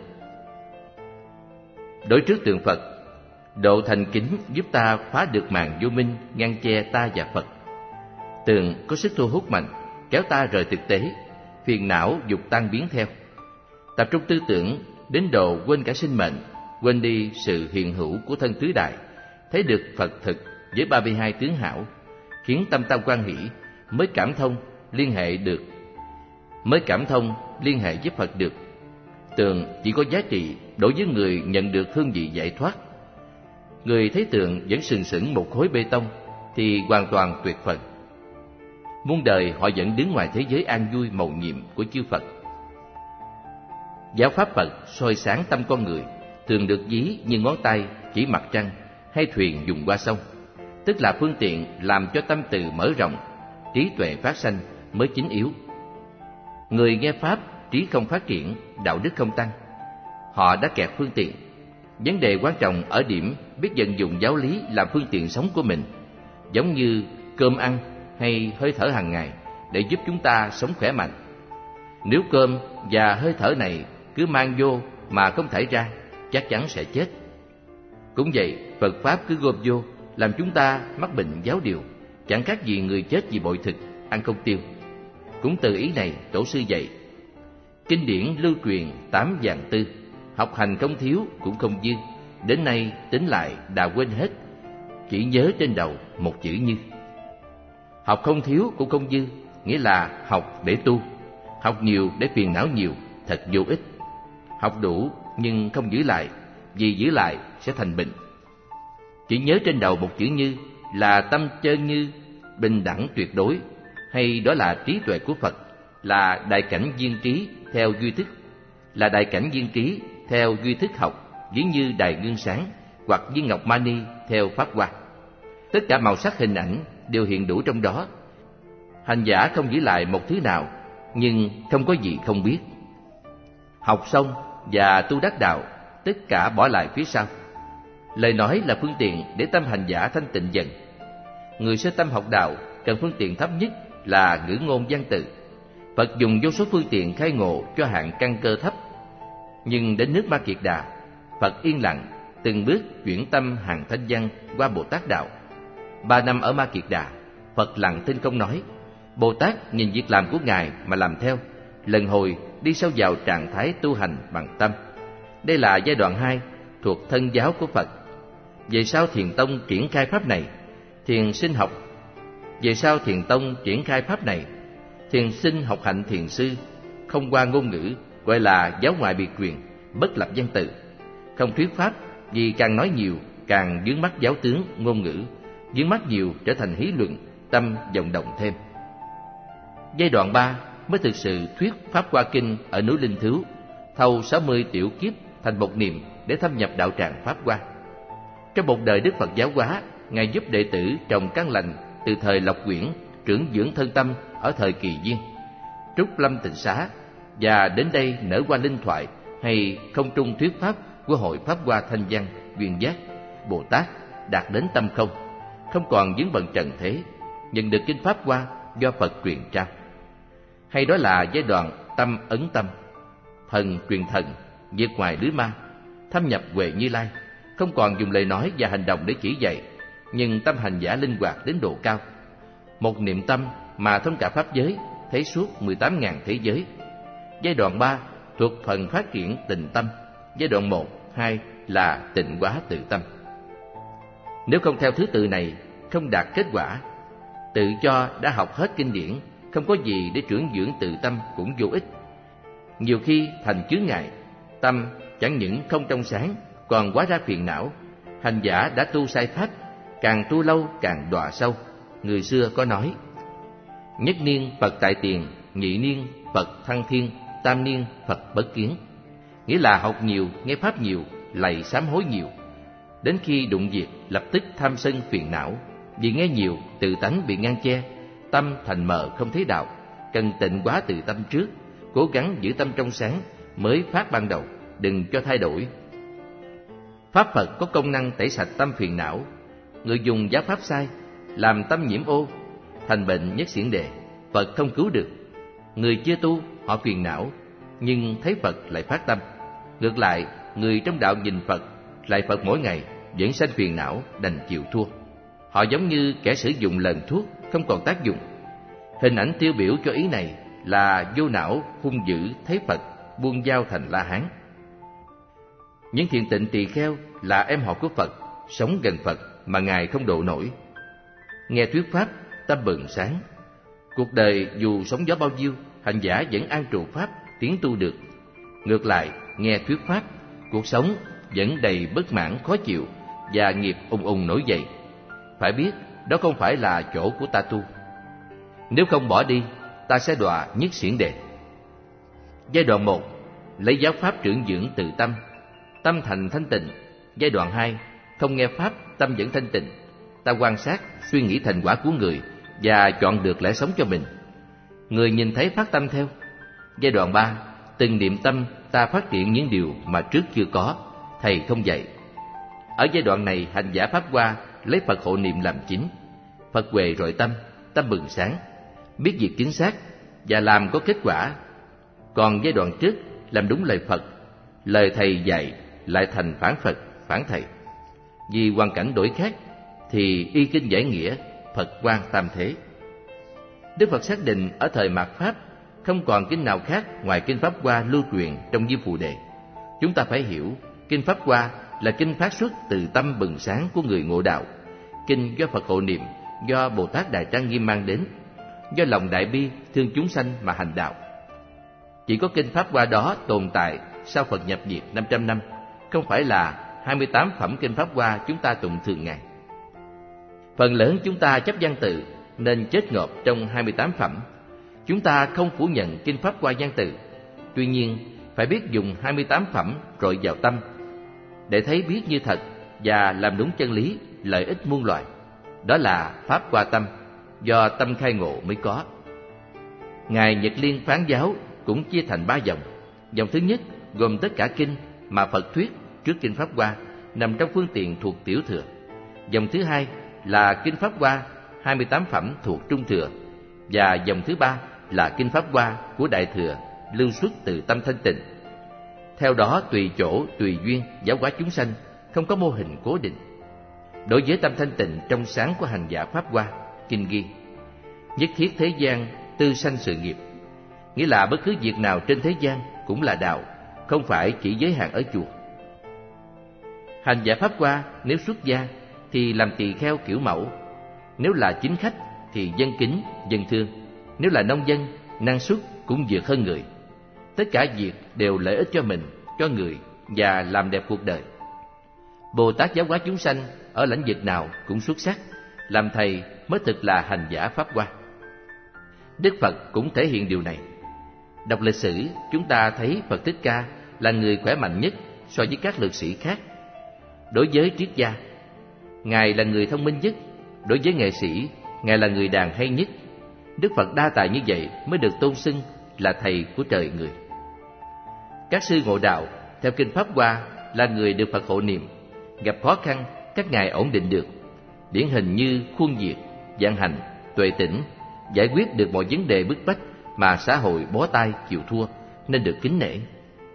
Đối trước tượng Phật, độ thành kính giúp ta phá được màn vô minh ngăn che ta và Phật. Tượng có sức thu hút mạnh, kéo ta rời thực tế, phiền não dục tan biến theo. Tập trung tư tưởng đến độ quên cả sinh mệnh, quên đi sự hiện hữu của thân tứ đại, thấy được Phật thực với 32 tướng hảo, khiến tâm ta hoan hỷ, mới cảm thông liên hệ với Phật được. Tượng chỉ có giá trị đối với người nhận được hương vị giải thoát. Người thấy tượng vẫn sừng sững một khối bê tông thì hoàn toàn tuyệt phần. Muôn đời họ vẫn đứng ngoài thế giới an vui mầu nhiệm của chư Phật. Giáo pháp Phật soi sáng tâm con người, thường được ví như ngón tay chỉ mặt trăng hay thuyền dùng qua sông, tức là phương tiện làm cho tâm từ mở rộng, trí tuệ phát sanh mới chính yếu. Người nghe pháp, trí không phát triển, đạo đức không tăng. Họ đã kẹt phương tiện. Vấn đề quan trọng ở điểm biết vận dụng giáo lý làm phương tiện sống của mình, giống như cơm ăn hay hơi thở hàng ngày để giúp chúng ta sống khỏe mạnh. Nếu cơm và hơi thở này cứ mang vô mà không thải ra, chắc chắn sẽ chết. Cũng vậy, Phật Pháp cứ gom vô, làm chúng ta mắc bệnh giáo điều, chẳng khác gì người chết vì bội thực, ăn không tiêu. Cũng từ ý này, tổ sư dạy, kinh điển lưu truyền 8 vạn tư, học hành không thiếu cũng không dư, đến nay tính lại đã quên hết, chỉ nhớ trên đầu một chữ Như. Học không thiếu cũng không dư, nghĩa là học để tu. Học nhiều để phiền não nhiều, thật vô ích. Học đủ nhưng không giữ lại, vì giữ lại sẽ thành bệnh. Chỉ nhớ trên đầu một chữ Như là tâm chân như, bình đẳng tuyệt đối, hay đó là trí tuệ của Phật, là đại cảnh viên trí theo duy thức, là đại cảnh viên trí theo duy thức học, ví như đài gương sáng hoặc viên ngọc mani theo pháp hoa. Tất cả màu sắc hình ảnh đều hiện đủ trong đó. Hành giả không giữ lại một thứ nào, nhưng không có gì không biết. Học xong và tu đắc đạo, tất cả bỏ lại phía sau. Lời nói là phương tiện để tâm hành giả thanh tịnh dần. Người sơ tâm học đạo cần phương tiện thấp nhất là ngữ ngôn văn từ. Phật dùng vô số phương tiện khai ngộ cho hạng căn cơ thấp. Nhưng đến nước Ma Kiệt Đà, Phật yên lặng, từng bước chuyển tâm hàng thanh văn qua Bồ Tát đạo. 3 năm ở Ma Kiệt Đà, Phật lặng thinh không nói. Bồ Tát nhìn việc làm của Ngài mà làm theo, lần hồi đi sâu vào trạng thái tu hành bằng tâm. Đây là giai đoạn 2 thuộc thân giáo của Phật. Về sau Thiền Tông triển khai pháp này, thiền sinh học hạnh thiền sư, không qua ngôn ngữ, gọi là giáo ngoại biệt truyền, bất lập văn từ. Không thuyết pháp, vì càng nói nhiều càng vướng mắc giáo tướng ngôn ngữ, vướng mắc nhiều trở thành hí luận, tâm vọng động thêm. Giai đoạn 3 mới thực sự thuyết pháp hoa kinh ở núi Linh Thứu, thâu 60 tiểu kiếp thành một niệm để thâm nhập đạo tràng pháp hoa. Trong một đời Đức Phật giáo hóa, Ngài giúp đệ tử trồng căn lành từ thời Lộc Quyển, trưởng dưỡng thân tâm ở thời Kỳ Viên, Trúc Lâm Tịnh Xá, và đến đây nở hoa linh thoại hay không trung thuyết pháp của hội pháp hoa thanh văn duyên giác. Bồ Tát đạt đến tâm không, không còn vướng bận trần thế, nhận được kinh pháp hoa do Phật truyền trao. Hay đó là giai đoạn tâm ấn tâm, thần truyền thần, vượt ngoài lưới ma, thâm nhập Huệ Như Lai, không còn dùng lời nói và hành động để chỉ dạy, nhưng tâm hành giả linh hoạt đến độ cao. Một niệm tâm mà thông cả pháp giới, thấy suốt 18.000 thế giới. Giai đoạn 3 thuộc phần phát triển tịnh tâm. Giai đoạn 1, 2 là tịnh hóa tự tâm. Nếu không theo thứ tự này, không đạt kết quả. Tự cho đã học hết kinh điển, không có gì để trưởng dưỡng tự tâm cũng vô ích. Nhiều khi thành chướng ngại, tâm chẳng những không trong sáng, còn hóa ra phiền não. Hành giả đã tu sai pháp, càng tu lâu càng đọa sâu. Người xưa có nói: nhất niên Phật tại tiền, nhị niên Phật thăng thiên, tam niên Phật bất kiến. Nghĩa là học nhiều, nghe pháp nhiều, lạy sám hối nhiều. Đến khi đụng việc, lập tức tham sân phiền não. Vì nghe nhiều, tự tánh bị ngăn che, tâm thành mờ không thấy đạo. Cần tịnh hóa tự tâm trước, cố gắng giữ tâm trong sáng mới phát ban đầu, đừng cho thay đổi. Pháp Phật có công năng tẩy sạch tâm phiền não. Người dùng giáo pháp sai, làm tâm nhiễm ô, thành bệnh nhất xiển đề, Phật không cứu được. Người chưa tu, họ phiền não, nhưng thấy Phật lại phát tâm. Ngược lại, người trong đạo nhìn Phật, lại Phật mỗi ngày, vẫn sanh phiền não, đành chịu thua. Họ giống như kẻ sử dụng lần thuốc, không còn tác dụng. Hình ảnh tiêu biểu cho ý này là vô não, hung dữ, thấy Phật, buông dao thành La Hán. Những thiền tịnh tỳ kheo là em họ của Phật, sống gần Phật mà Ngài không độ nổi. Nghe thuyết pháp, tâm bừng sáng. Cuộc đời dù sóng gió bao nhiêu, hành giả vẫn an trụ pháp, tiến tu được. Ngược lại, nghe thuyết pháp, cuộc sống vẫn đầy bất mãn khó chịu và nghiệp ùng ùng nổi dậy. Phải biết, đó không phải là chỗ của ta tu. Nếu không bỏ đi, ta sẽ đọa nhất xiển đề. Giai đoạn 1, lấy giáo pháp trưởng dưỡng tự tâm, tâm thành thanh tịnh. Giai đoạn 2, không nghe pháp, tâm vẫn thanh tịnh. Ta quan sát, suy nghĩ thành quả của người và chọn được lẽ sống cho mình. Người nhìn thấy phát tâm theo. Giai đoạn 3, từng niệm tâm ta phát triển những điều mà trước chưa có, thầy không dạy. Ở giai đoạn này, hành giả pháp hoa lấy Phật hộ niệm làm chính. Phật huệ rọi tâm, tâm bừng sáng, biết việc chính xác và làm có kết quả. Còn giai đoạn trước, làm đúng lời Phật, lời thầy dạy lại thành phản Phật, phản thầy. Vì hoàn cảnh đổi khác thì y kinh giải nghĩa, Phật quan tam thế. Đức Phật xác định ở thời mạt Pháp không còn kinh nào khác ngoài kinh Pháp Hoa lưu truyền trong Di Phù Đề. Chúng ta phải hiểu, kinh Pháp Hoa là kinh phát xuất từ tâm bừng sáng của người ngộ đạo, kinh do Phật hộ niệm, do Bồ Tát Đại Trang Nghiêm mang đến, do lòng đại bi thương chúng sanh mà hành đạo. Chỉ có kinh Pháp Hoa đó tồn tại sau Phật nhập diệt 500 năm, không phải là 28 phẩm kinh Pháp Hoa chúng ta tụng thường ngày. Phần lớn chúng ta chấp văn tự nên chết ngộp trong 28 phẩm. Chúng ta không phủ nhận kinh Pháp Hoa văn tự, tuy nhiên phải biết dùng 28 phẩm rồi vào tâm để thấy biết như thật và làm đúng chân lý, lợi ích muôn loài. Đó là Pháp Hoa tâm, do tâm khai ngộ mới có. Ngài Nhật Liên Phán Giáo cũng chia thành 3 dòng. Dòng thứ nhất gồm tất cả kinh mà Phật thuyết trước kinh Pháp Hoa, nằm trong phương tiện thuộc Tiểu Thừa. Dòng thứ hai là kinh Pháp Hoa 28 phẩm thuộc Trung Thừa, và dòng thứ ba là kinh Pháp Hoa của Đại Thừa, lưu xuất từ tâm thanh tịnh. Theo đó tùy chỗ, tùy duyên giáo hóa chúng sanh, không có mô hình cố định. Đối với tâm thanh tịnh trong sáng của hành giả Pháp Hoa, kinh ghi: nhất thiết thế gian tư sanh sự nghiệp, nghĩa là bất cứ việc nào trên thế gian cũng là đạo, không phải chỉ giới hạn ở chùa. Hành giả Pháp Hoa nếu xuất gia thì làm tỳ kheo kiểu mẫu, nếu là chính khách thì dân kính, dân thương, nếu là nông dân, năng suất cũng vượt hơn người. Tất cả việc đều lợi ích cho mình, cho người và làm đẹp cuộc đời. Bồ Tát giáo hóa chúng sanh ở lĩnh vực nào cũng xuất sắc, làm thầy mới thực là hành giả Pháp Hoa. Đức Phật cũng thể hiện điều này. Đọc lịch sử, chúng ta thấy Phật Thích Ca là người khỏe mạnh nhất so với các lực sĩ khác. Đối với triết gia, Ngài là người thông minh nhất. Đối với nghệ sĩ, Ngài là người đàn hay nhất. Đức Phật đa tài như vậy mới được tôn xưng là thầy của trời người. Các sư ngộ đạo theo kinh Pháp Hoa là người được Phật hộ niệm. Gặp khó khăn, các ngài ổn định được. Điển hình như Khuôn Diệt, Vạn Hành, Tuệ Tĩnh, giải quyết được mọi vấn đề bức bách mà xã hội bó tay chịu thua, nên được kính nể.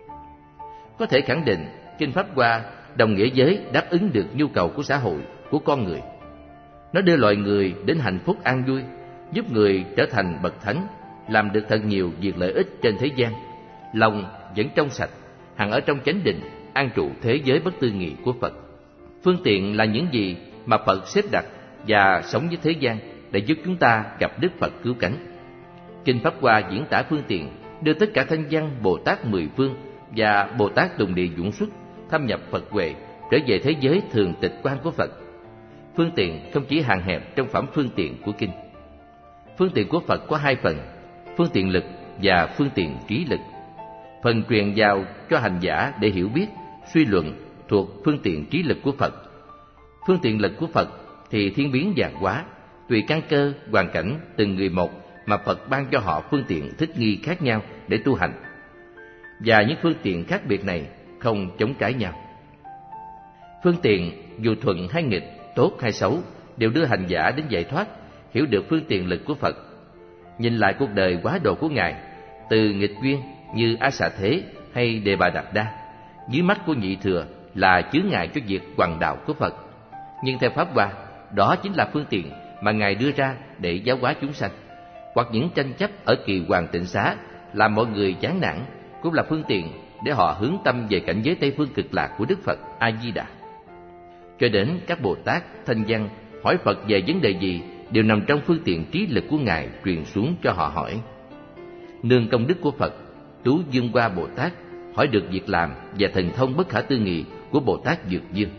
Có thể khẳng định kinh Pháp Hoa đồng nghĩa với đáp ứng được nhu cầu của xã hội, của con người. Nó đưa loài người đến hạnh phúc an vui, giúp người trở thành bậc thánh, làm được thật nhiều việc lợi ích trên thế gian. Lòng vẫn trong sạch, hằng ở trong chánh định, an trụ thế giới bất tư nghị của Phật. Phương tiện là những gì mà Phật xếp đặt và sống với thế gian để giúp chúng ta gặp Đức Phật cứu cánh. Kinh Pháp Hoa diễn tả phương tiện, đưa tất cả thanh văn Bồ Tát mười phương và Bồ Tát Tùng Địa Dũng Xuất thâm nhập Phật huệ, trở về thế giới thường tịch quan của Phật. Phương tiện không chỉ hạn hẹp trong phẩm phương tiện của kinh. Phương tiện của Phật có 2 phần: phương tiện lực và phương tiện trí lực. Phần truyền vào cho hành giả để hiểu biết, suy luận thuộc phương tiện trí lực của Phật. Phương tiện lực của Phật thì thiên biến vạn hóa, tùy căn cơ, hoàn cảnh từng người một mà Phật ban cho họ phương tiện thích nghi khác nhau để tu hành. Và những phương tiện khác biệt này không chống trái nhau. Phương tiện dù thuận hay nghịch, tốt hay xấu đều đưa hành giả đến giải thoát, hiểu được phương tiện lực của Phật. Nhìn lại cuộc đời quá độ của Ngài, từ nghịch duyên như A Xà Thế hay Đề Bà Đạt Đa, dưới mắt của Nhị Thừa là chướng ngại cho việc hoằng đạo của Phật. Nhưng theo Pháp Hoa, đó chính là phương tiện mà Ngài đưa ra để giáo hóa chúng sanh. Hoặc những tranh chấp ở kỳ Hoàng Tịnh Xá làm mọi người chán nản, cũng là phương tiện để họ hướng tâm về cảnh giới Tây Phương Cực Lạc của Đức Phật A Di Đà. Cho đến các Bồ Tát thanh văn hỏi Phật về vấn đề gì đều nằm trong phương tiện trí lực của Ngài truyền xuống cho họ hỏi. Nương công đức của Phật, Tú Dương Hoa Bồ Tát hỏi được việc làm và thần thông bất khả tư nghị của Bồ Tát Dược Dương.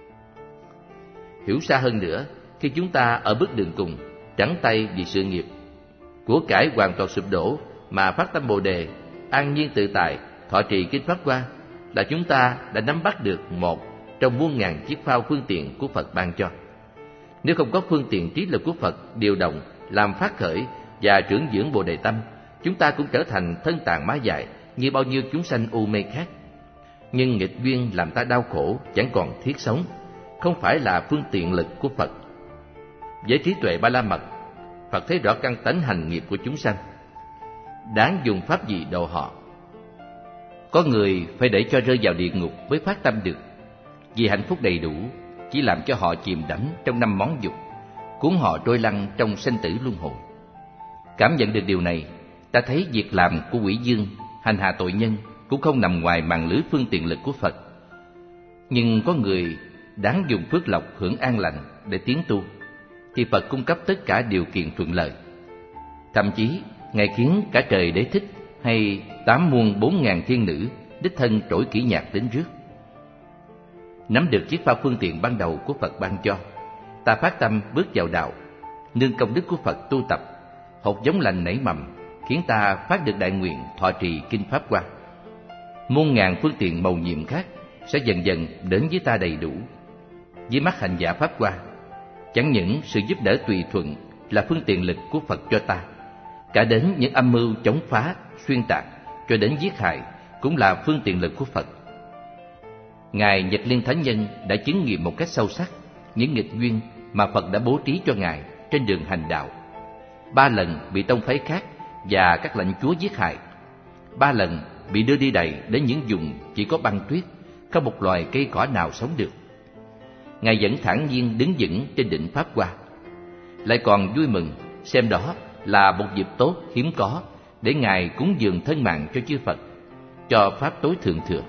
Hiểu xa hơn nữa, khi chúng ta ở bước đường cùng, trắng tay vì sự nghiệp, của cải hoàn toàn sụp đổ mà phát tâm Bồ Đề, an nhiên tự tại, thọ trì kinh Pháp Hoa, là chúng ta đã nắm bắt được một trong muôn ngàn chiếc phao phương tiện của Phật ban cho. Nếu không có phương tiện trí lực của Phật điều động, làm phát khởi và trưởng dưỡng Bồ Đề tâm, chúng ta cũng trở thành thân tàn má dại như bao nhiêu chúng sanh u mê khác. Nhưng nghịch duyên làm ta đau khổ, chẳng còn thiết sống, không phải là phương tiện lực của Phật. Với trí tuệ Ba La Mật, Phật thấy rõ căn tánh hành nghiệp của chúng sanh, đáng dùng pháp gì độ họ. Có người phải để cho rơi vào địa ngục mới phát tâm được, vì hạnh phúc đầy đủ chỉ làm cho họ chìm đắm trong 5 món dục, cuốn họ trôi lăn trong sanh tử luân hồi. Cảm nhận được điều này, ta thấy việc làm của quỷ dương hành hạ tội nhân cũng không nằm ngoài màn lưới phương tiện lực của Phật. Nhưng có người đáng dùng phước lộc hưởng an lành để tiến tu, thì Phật cung cấp tất cả điều kiện thuận lợi. Thậm chí Ngài khiến cả trời Đế Thích hay 8 muôn 4.000 thiên nữ đích thân trỗi kỹ nhạc đến rước. Nắm được chiếc phao phương tiện ban đầu của Phật ban cho, ta phát tâm bước vào đạo, nương công đức của Phật tu tập, hột giống lành nảy mầm, khiến ta phát được đại nguyện thọ trì kinh Pháp Hoa. Muôn ngàn phương tiện mầu nhiệm khác sẽ dần dần đến với ta đầy đủ. Với mắt hành giả Pháp Hoa, chẳng những sự giúp đỡ tùy thuận là phương tiện lực của Phật cho ta, cả đến những âm mưu chống phá, xuyên tạc cho đến giết hại cũng là phương tiện lực của Phật. Ngài Nhật Liên Thánh Nhân đã chứng nghiệm một cách sâu sắc những nghịch duyên mà Phật đã bố trí cho Ngài trên đường hành đạo. 3 lần bị tông phái khác và các lãnh chúa giết hại, 3 lần bị đưa đi đầy đến những vùng chỉ có băng tuyết, không một loài cây cỏ nào sống được. Ngài vẫn thản nhiên đứng vững trên đỉnh Pháp Hoa, lại còn vui mừng xem đó là một dịp tốt hiếm có để Ngài cúng dường thân mạng cho chư Phật, cho Pháp tối thượng thừa.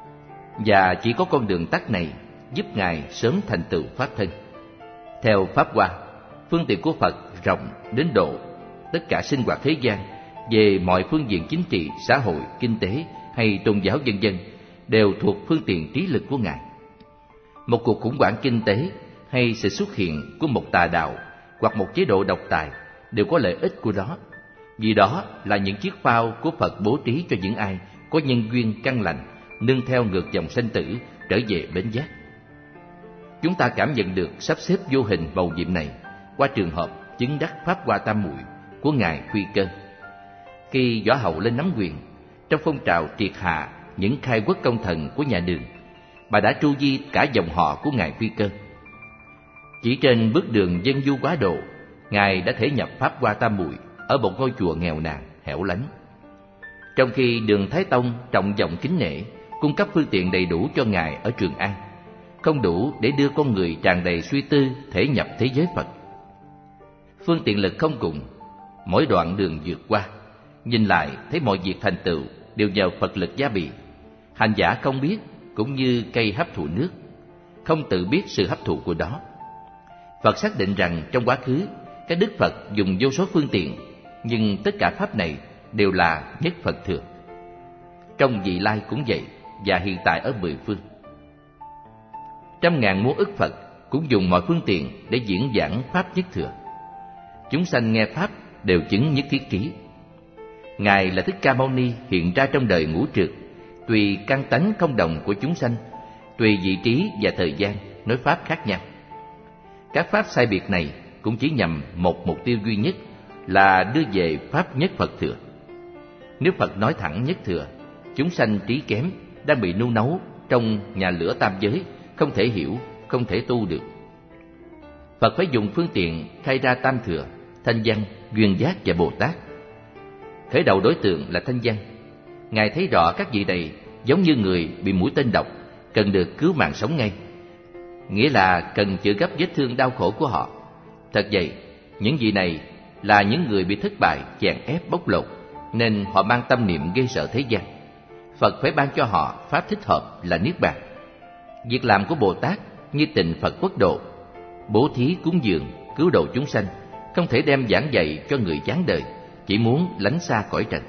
Và chỉ có con đường tắt này giúp Ngài sớm thành tựu Pháp thân. Theo Pháp Hoa, phương tiện của Phật rộng đến độ tất cả sinh hoạt thế gian về mọi phương diện chính trị, xã hội, kinh tế hay tôn giáo vân vân đều thuộc phương tiện trí lực của Ngài. Một cuộc khủng hoảng kinh tế hay sự xuất hiện của một tà đạo hoặc một chế độ độc tài đều có lợi ích của đó, vì đó là những chiếc phao của Phật bố trí cho những ai có nhân duyên căn lành, nương theo ngược dòng sanh tử trở về bến giác. Chúng ta cảm nhận được sắp xếp vô hình bầu nhiệm này qua trường hợp chứng đắc Pháp Hoa Tam Muội của Ngài Khuy Cơ. Khi Võ Hậu lên nắm quyền, trong phong trào triệt hạ những khai quốc công thần của nhà Đường, bà đã tru di cả dòng họ của Ngài Khuy Cơ. Chỉ trên bước đường dân du quá độ, Ngài đã thể nhập Pháp Hoa Tam Muội ở một ngôi chùa nghèo nàn, hẻo lánh. Trong khi Đường Thái Tông trọng vọng kính nể, cung cấp phương tiện đầy đủ cho Ngài ở Trường An, không đủ để đưa con người tràn đầy suy tư thể nhập thế giới Phật. Phương tiện lực không cùng, mỗi đoạn đường vượt qua, nhìn lại thấy mọi việc thành tựu đều nhờ Phật lực gia bì. Hành giả không biết cũng như cây hấp thụ nước, không tự biết sự hấp thụ của đó. Phật xác định rằng trong quá khứ, các đức Phật dùng vô số phương tiện, nhưng tất cả pháp này đều là nhất Phật thừa. Trong vị lai cũng vậy, và hiện tại ở 10 phương. 100.000 muôn ức Phật cũng dùng mọi phương tiện để diễn giảng pháp nhất thừa. Chúng sanh nghe pháp đều chứng nhất thiết trí. Ngài là Thích Ca Mâu Ni hiện ra trong đời ngũ trượt, tùy căn tánh không đồng của chúng sanh, tùy vị trí và thời gian nói pháp khác nhau. Các pháp sai biệt này cũng chỉ nhằm một mục tiêu duy nhất là đưa về pháp nhất Phật thừa. Nếu Phật nói thẳng nhất thừa, chúng sanh trí kém đang bị nung nấu trong nhà lửa tam giới, không thể hiểu, không thể tu được. Phật phải dùng phương tiện khai ra tam thừa, thanh văn, duyên giác và Bồ Tát. Khởi đầu đối tượng là thanh văn. Ngài thấy rõ các vị này giống như người bị mũi tên độc, cần được cứu mạng sống ngay, nghĩa là cần chữa gấp vết thương đau khổ của họ. Thật vậy, những vị này là những người bị thất bại, chèn ép, bóc lột, nên họ mang tâm niệm ghê sợ thế gian. Phật phải ban cho họ pháp thích hợp là Niết Bàn. Việc làm của Bồ Tát như tịnh Phật quốc độ, bố thí cúng dường, cứu độ chúng sanh, không thể đem giảng dạy cho người chán đời, chỉ muốn lánh xa cõi trần.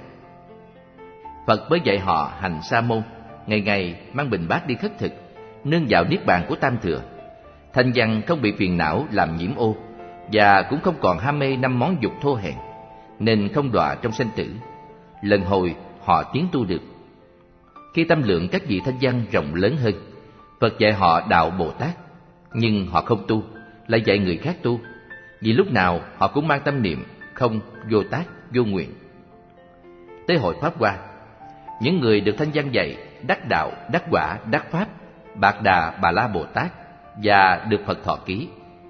Phật mới dạy họ hành sa môn, ngày ngày mang bình bát đi khất thực, nương vào Niết Bàn của tam thừa. Thanh văn không bị phiền não làm nhiễm ô, và cũng không còn ham mê 5 món dục thô hèn, nên không đọa trong sanh tử. Lần hồi họ tiến tu được. Khi tâm lượng các vị thanh văn rộng lớn hơn, Phật dạy họ đạo Bồ Tát, nhưng họ không tu, lại dạy người khác tu, vì lúc nào họ cũng mang tâm niệm không, vô tác, vô nguyện. Tới hội Pháp Hoa, những người được thanh văn dạy đắc đạo, đắc quả, đắc pháp, Bạc Đà Bà La Bồ Tát và được Phật thọ ký.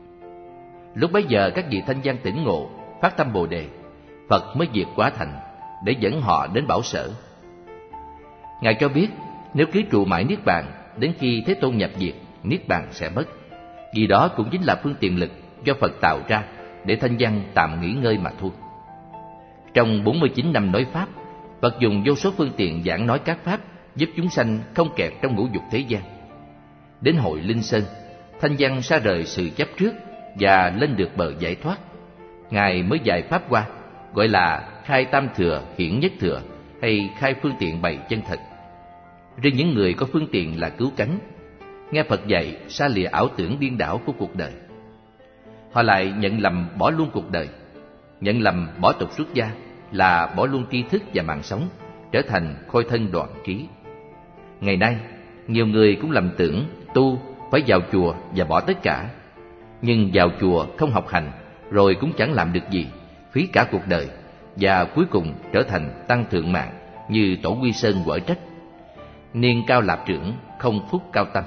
Lúc bấy giờ các vị thanh văn tỉnh ngộ, phát tâm Bồ đề, Phật mới diệt quả thành để dẫn họ đến bảo sở. Ngài cho biết nếu cứ trụ mãi Niết Bàn, đến khi Thế Tôn nhập diệt, Niết Bàn sẽ mất, vì đó cũng chính là phương tiện lực do Phật tạo ra để thanh văn tạm nghỉ ngơi mà thôi. Trong 49 năm nói pháp, Phật dùng vô số phương tiện giảng nói các pháp, giúp chúng sanh không kẹt trong ngũ dục thế gian. Đến hội Linh Sơn, Thanh Văn sa rời sự chấp trước và lên được bờ giải thoát. Ngài mới dạy pháp qua, gọi là khai tam thừa hiển nhất thừa, hay khai phương tiện bày chân thật. Riêng những người có phương tiện là cứu cánh, nghe Phật dạy xa lìa ảo tưởng điên đảo của cuộc đời. Họ lại nhận lầm bỏ luôn cuộc đời, nhận lầm bỏ tục xuất gia là bỏ luôn tri thức và mạng sống, trở thành khôi thân đoạn trí. Ngày nay, nhiều người cũng lầm tưởng tu phải vào chùa và bỏ tất cả. Nhưng vào chùa không học hành, rồi cũng chẳng làm được gì, phí cả cuộc đời, và cuối cùng trở thành tăng thượng mạng như Tổ Quy Sơn quở trách: niên cao lạp trưởng, không phúc cao tâm.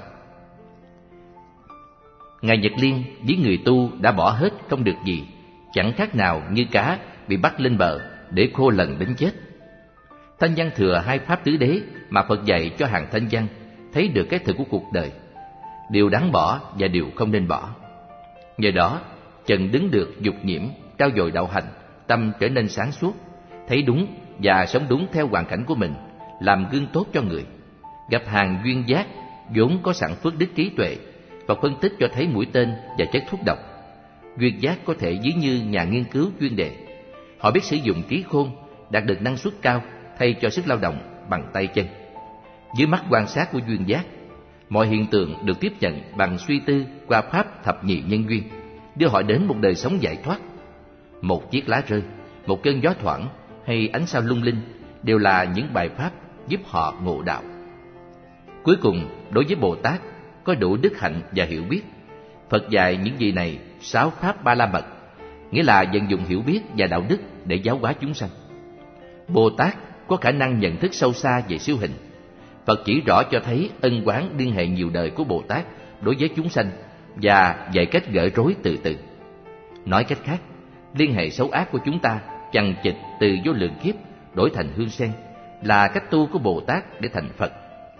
Ngài Nhật Liên với người tu đã bỏ hết không được gì, chẳng khác nào như cá bị bắt lên bờ để khô lần đến chết. Thanh Văn thừa hai pháp tứ đế mà Phật dạy cho hàng thanh văn thấy được cái thực của cuộc đời, điều đáng bỏ và điều không nên bỏ. Nhờ đó, Trần đứng được dục nhiễm, trao dồi đạo hành, tâm trở nên sáng suốt, thấy đúng và sống đúng theo hoàn cảnh của mình, làm gương tốt cho người. Gặp hàng duyên giác vốn có sẵn phước đức trí tuệ, Phật phân tích cho thấy mũi tên và chất thuốc độc. Duyên giác có thể ví như nhà nghiên cứu chuyên đề. Họ biết sử dụng trí khôn, đạt được năng suất cao thay cho sức lao động bằng tay chân. Dưới mắt quan sát của duyên giác, mọi hiện tượng được tiếp nhận bằng suy tư qua pháp thập nhị nhân duyên, đưa họ đến một đời sống giải thoát. Một chiếc lá rơi, một cơn gió thoảng hay ánh sao lung linh đều là những bài pháp giúp họ ngộ đạo. Cuối cùng, đối với Bồ Tát có đủ đức hạnh và hiểu biết, Phật dạy những gì này 6 pháp ba la mật, nghĩa là vận dụng hiểu biết và đạo đức để giáo hóa chúng sanh. Bồ Tát có khả năng nhận thức sâu xa về siêu hình. Phật chỉ rõ cho thấy ân oán liên hệ nhiều đời của Bồ Tát đối với chúng sanh và dạy cách gỡ rối từ từ. Nói cách khác, liên hệ xấu ác của chúng ta chằng chịt từ vô lượng kiếp đổi thành hương sen là cách tu của Bồ Tát để thành Phật.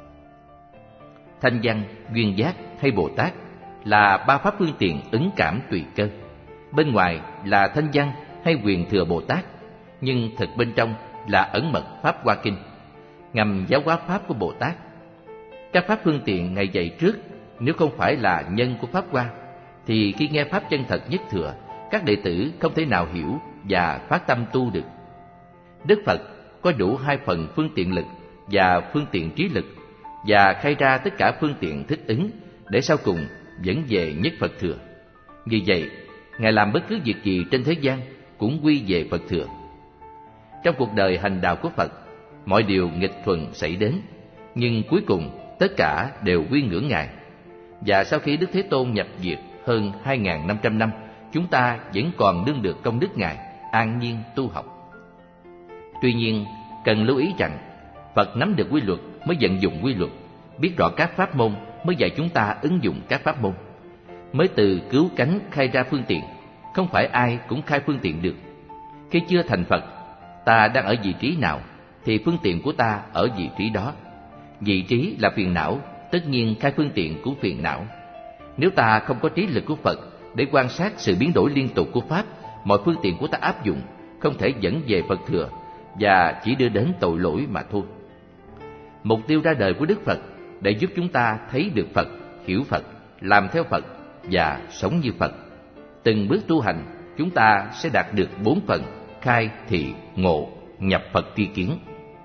Thanh văn, duyên giác hay Bồ Tát là ba pháp phương tiện ứng cảm tùy cơ. Bên ngoài là thanh văn hay quyền thừa Bồ Tát, nhưng thực bên trong là ẩn mật pháp Hoa Kinh, ngầm giáo hóa pháp của Bồ Tát. Các pháp phương tiện Ngài dạy trước, nếu không phải là nhân của pháp Hoa, thì khi nghe pháp chân thật nhất thừa, các đệ tử không thể nào hiểu và phát tâm tu được. Đức Phật có đủ 2 phần phương tiện lực và phương tiện trí lực, và khai ra tất cả phương tiện thích ứng để sau cùng dẫn về nhất Phật thừa. Vì vậy, Ngài làm bất cứ việc gì trên thế gian cũng quy về Phật thừa. Trong cuộc đời hành đạo của Phật, mọi điều nghịch thuận xảy đến, nhưng cuối cùng tất cả đều quy ngưỡng Ngài. Và sau khi Đức Thế Tôn nhập diệt hơn 2.500 năm, chúng ta vẫn còn nương được công đức Ngài, an nhiên tu học. Tuy nhiên, cần lưu ý rằng, Phật nắm được quy luật mới vận dụng quy luật, biết rõ các pháp môn mới dạy chúng ta ứng dụng các pháp môn. Mới từ cứu cánh khai ra phương tiện, không phải ai cũng khai phương tiện được. Khi chưa thành Phật, ta đang ở vị trí nào, thì phương tiện của ta ở vị trí đó. Vị trí là phiền não, tất nhiên khai phương tiện của phiền não. Nếu ta không có trí lực của Phật để quan sát sự biến đổi liên tục của Pháp, mọi phương tiện của ta áp dụng không thể dẫn về Phật thừa và chỉ đưa đến tội lỗi mà thôi. Mục tiêu ra đời của Đức Phật để giúp chúng ta thấy được Phật, hiểu Phật, làm theo Phật và sống như Phật. Từng bước tu hành, chúng ta sẽ đạt được 4 phần khai, thị, ngộ, nhập Phật tri kiến.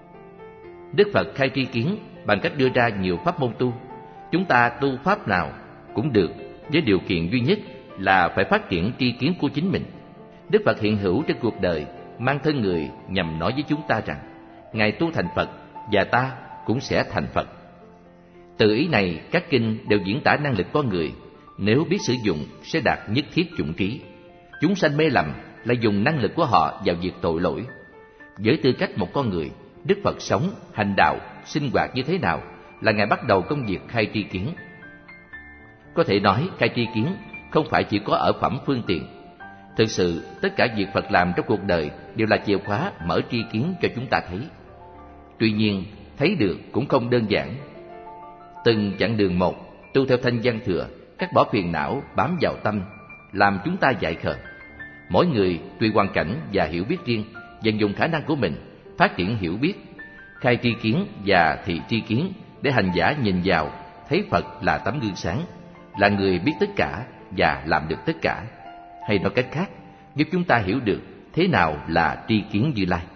Đức Phật khai tri kiến bằng cách đưa ra nhiều pháp môn tu. Chúng ta tu pháp nào cũng được, với điều kiện duy nhất là phải phát triển tri kiến của chính mình. Đức Phật hiện hữu trên cuộc đời, mang thân người nhằm nói với chúng ta rằng Ngài tu thành Phật và ta cũng sẽ thành Phật. Từ ý này, các kinh đều diễn tả năng lực con người, nếu biết sử dụng sẽ đạt nhất thiết chủng trí. Chúng sanh mê lầm là dùng năng lực của họ vào việc tội lỗi. Với tư cách một con người, Đức Phật sống, hành đạo, sinh hoạt như thế nào là Ngài bắt đầu công việc khai tri kiến. Có thể nói khai tri kiến không phải chỉ có ở phẩm phương tiện. Thực sự, tất cả việc Phật làm trong cuộc đời đều là chìa khóa mở tri kiến cho chúng ta thấy. Tuy nhiên, thấy được cũng không đơn giản. Từng chặng đường một, tu theo thanh văn thừa, cắt bỏ phiền não bám vào tâm, làm chúng ta dại khờ. Mỗi người tùy hoàn cảnh và hiểu biết riêng, vận dụng khả năng của mình, phát triển hiểu biết, khai tri kiến và thị tri kiến để hành giả nhìn vào, thấy Phật là tấm gương sáng, là người biết tất cả và làm được tất cả. Hay nói cách khác, giúp chúng ta hiểu được thế nào là tri kiến Như Lai.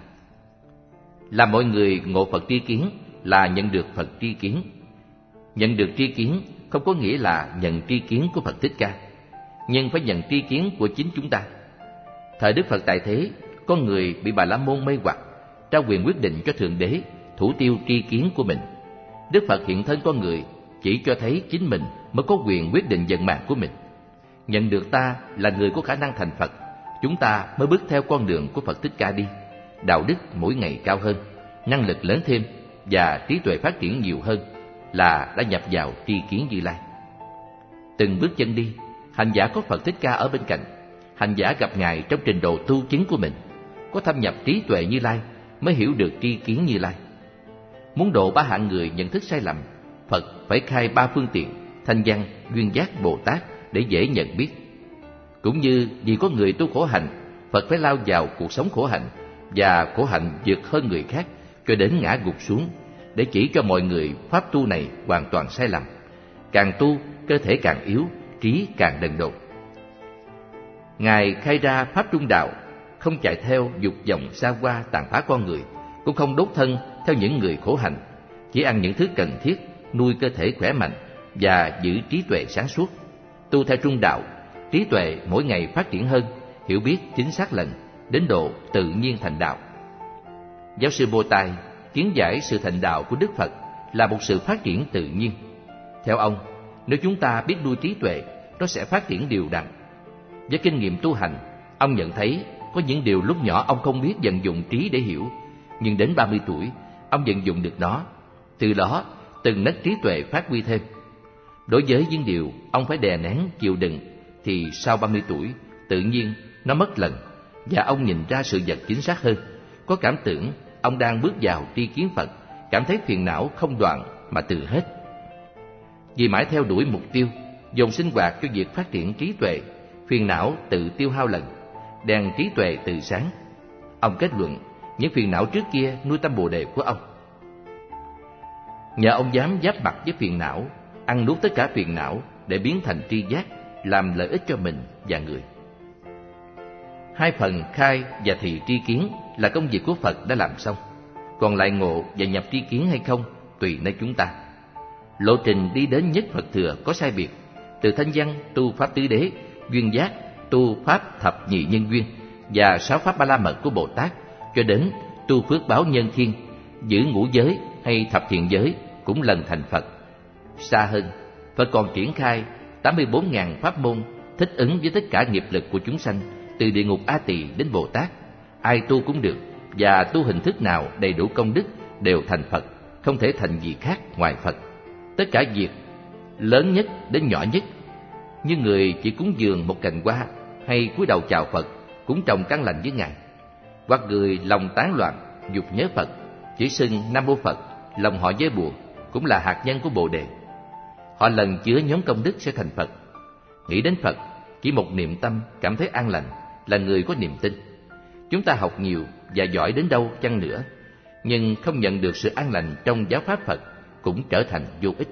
Là mọi người ngộ Phật tri kiến là nhận được Phật tri kiến. Nhận được tri kiến không có nghĩa là nhận tri kiến của Phật Thích Ca, nhưng phải nhận tri kiến của chính chúng ta. Thời Đức Phật tại thế, con người bị Bà La Môn mê hoặc, trao quyền quyết định cho Thượng Đế thủ tiêu tri kiến của mình. Đức Phật hiện thân con người chỉ cho thấy chính mình mới có quyền quyết định vận mạng của mình. Nhận được ta là người có khả năng thành Phật, chúng ta mới bước theo con đường của Phật Thích Ca đi. Đạo đức mỗi ngày cao hơn, năng lực lớn thêm và trí tuệ phát triển nhiều hơn là đã nhập vào tri kiến Như Lai. Từng bước chân đi, hành giả có Phật Thích Ca ở bên cạnh. Hành giả gặp Ngài trong trình độ tu chứng của mình, có thâm nhập trí tuệ Như Lai mới hiểu được tri kiến Như Lai. Muốn độ ba hạng người nhận thức sai lầm, Phật phải khai ba phương tiện Thanh Văn, Duyên Giác, Bồ Tát để dễ nhận biết. Cũng như vì có người tu khổ hạnh, Phật phải lao vào cuộc sống khổ hạnh và khổ hạnh vượt hơn người khác cho đến ngã gục xuống, để chỉ cho mọi người pháp tu này hoàn toàn sai lầm. Càng tu, cơ thể càng yếu, trí càng đần độn. Ngài khai ra pháp trung đạo, không chạy theo dục vọng xa hoa tàn phá con người, cũng không đốt thân theo những người khổ hạnh, chỉ ăn những thứ cần thiết nuôi cơ thể khỏe mạnh và giữ trí tuệ sáng suốt. Tu theo trung đạo, trí tuệ mỗi ngày phát triển hơn, hiểu biết chính xác lần, đến độ tự nhiên thành đạo. Giáo sư Bồ Tài kiến giải sự thành đạo của Đức Phật là một sự phát triển tự nhiên. Theo ông, nếu chúng ta biết nuôi trí tuệ, nó sẽ phát triển đều đặn. Với kinh nghiệm tu hành, ông nhận thấy có những điều lúc nhỏ ông không biết vận dụng trí để hiểu, nhưng đến 30 tuổi, ông vận dụng được nó. Từ đó, từng nấc trí tuệ phát huy thêm. Đối với những điều ông phải đè nén, chịu đựng, thì sau 30 tuổi, tự nhiên nó mất lần, và ông nhìn ra sự vật chính xác hơn. Có cảm tưởng ông đang bước vào tri kiến Phật, cảm thấy phiền não không đoạn mà từ hết. Vì mãi theo đuổi mục tiêu, dồn sinh hoạt cho việc phát triển trí tuệ, phiền não tự tiêu hao lần, đèn trí tuệ tự sáng. Ông kết luận những phiền não trước kia nuôi tâm bồ đề của ông. Nhờ ông dám giáp mặt với phiền não, ăn nuốt tất cả phiền não để biến thành tri giác, làm lợi ích cho mình và người. Hai phần khai và thị tri kiến là công việc của Phật đã làm xong, còn lại ngộ và nhập tri kiến hay không tùy nơi chúng ta. Lộ trình đi đến nhất Phật thừa có sai biệt, từ Thanh Văn tu pháp tứ đế, Duyên Giác tu pháp thập nhị nhân duyên và 6 pháp ba la mật của Bồ Tát, cho đến tu phước báo nhân thiên, giữ ngũ giới hay thập thiện giới cũng lần thành Phật. Xa hơn, Phật còn triển khai 84.000 pháp môn thích ứng với tất cả nghiệp lực của chúng sanh, từ địa ngục A Tỳ đến Bồ Tát. Ai tu cũng được, và tu hình thức nào đầy đủ công đức đều thành Phật, không thể thành gì khác ngoài Phật. Tất cả việc lớn nhất đến nhỏ nhất, như người chỉ cúng dường một cành hoa hay cúi đầu chào Phật, cũng trồng căn lành với Ngài, hoặc người lòng tán loạn dục nhớ Phật, chỉ xưng Nam Mô Phật, lòng họ với buồn, cũng là hạt nhân của Bồ đề. Họ lần chứa nhóm công đức sẽ thành Phật. Nghĩ đến Phật, chỉ một niệm tâm cảm thấy an lành, là người có niềm tin. Chúng ta học nhiều và giỏi đến đâu chăng nữa, nhưng không nhận được sự an lành trong giáo pháp Phật cũng trở thành vô ích.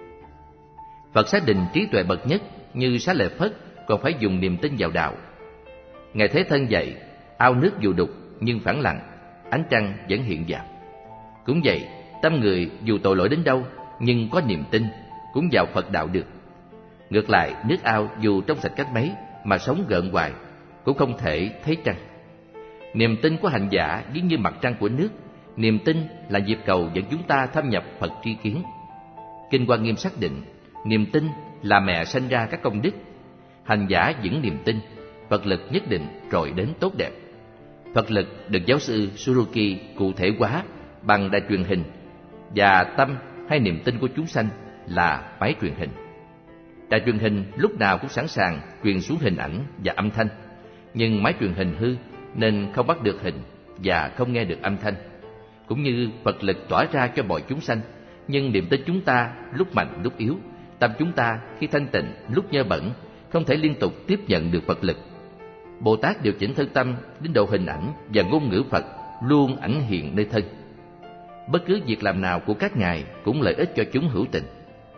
Phật xác định trí tuệ bậc nhất như Xá Lợi Phất còn phải dùng niềm tin vào đạo. Ngài Thế Thân dạy, ao nước dù đục nhưng phẳng lặng, ánh trăng vẫn hiện vào. Cũng vậy, tâm người dù tội lỗi đến đâu nhưng có niềm tin cũng vào Phật đạo được. Ngược lại, nước ao dù trong sạch cách mấy mà sống gợn hoài cũng không thể thấy trăng. Niềm tin của hành giả giống như mặt trăng của nước. Niềm tin là nhịp cầu dẫn chúng ta thâm nhập Phật tri kiến. Kinh Hoa Nghiêm xác định, niềm tin là mẹ sanh ra các công đức. Hành giả vững niềm tin, Phật lực nhất định trồi đến tốt đẹp. Phật lực được giáo sư Suzuki cụ thể hóa bằng đài truyền hình, và tâm hay niềm tin của chúng sanh là máy truyền hình. Đài truyền hình lúc nào cũng sẵn sàng truyền xuống hình ảnh và âm thanh, nhưng máy truyền hình hư nên không bắt được hình và không nghe được âm thanh. Cũng như Phật lực tỏa ra cho mọi chúng sanh, nhưng niềm tin chúng ta lúc mạnh lúc yếu, tâm chúng ta khi thanh tịnh lúc nhơ bẩn, không thể liên tục tiếp nhận được Phật lực. Bồ Tát điều chỉnh thân tâm đến độ hình ảnh và ngôn ngữ Phật luôn ảnh hiện nơi thân. Bất cứ việc làm nào của các ngài cũng lợi ích cho chúng hữu tình.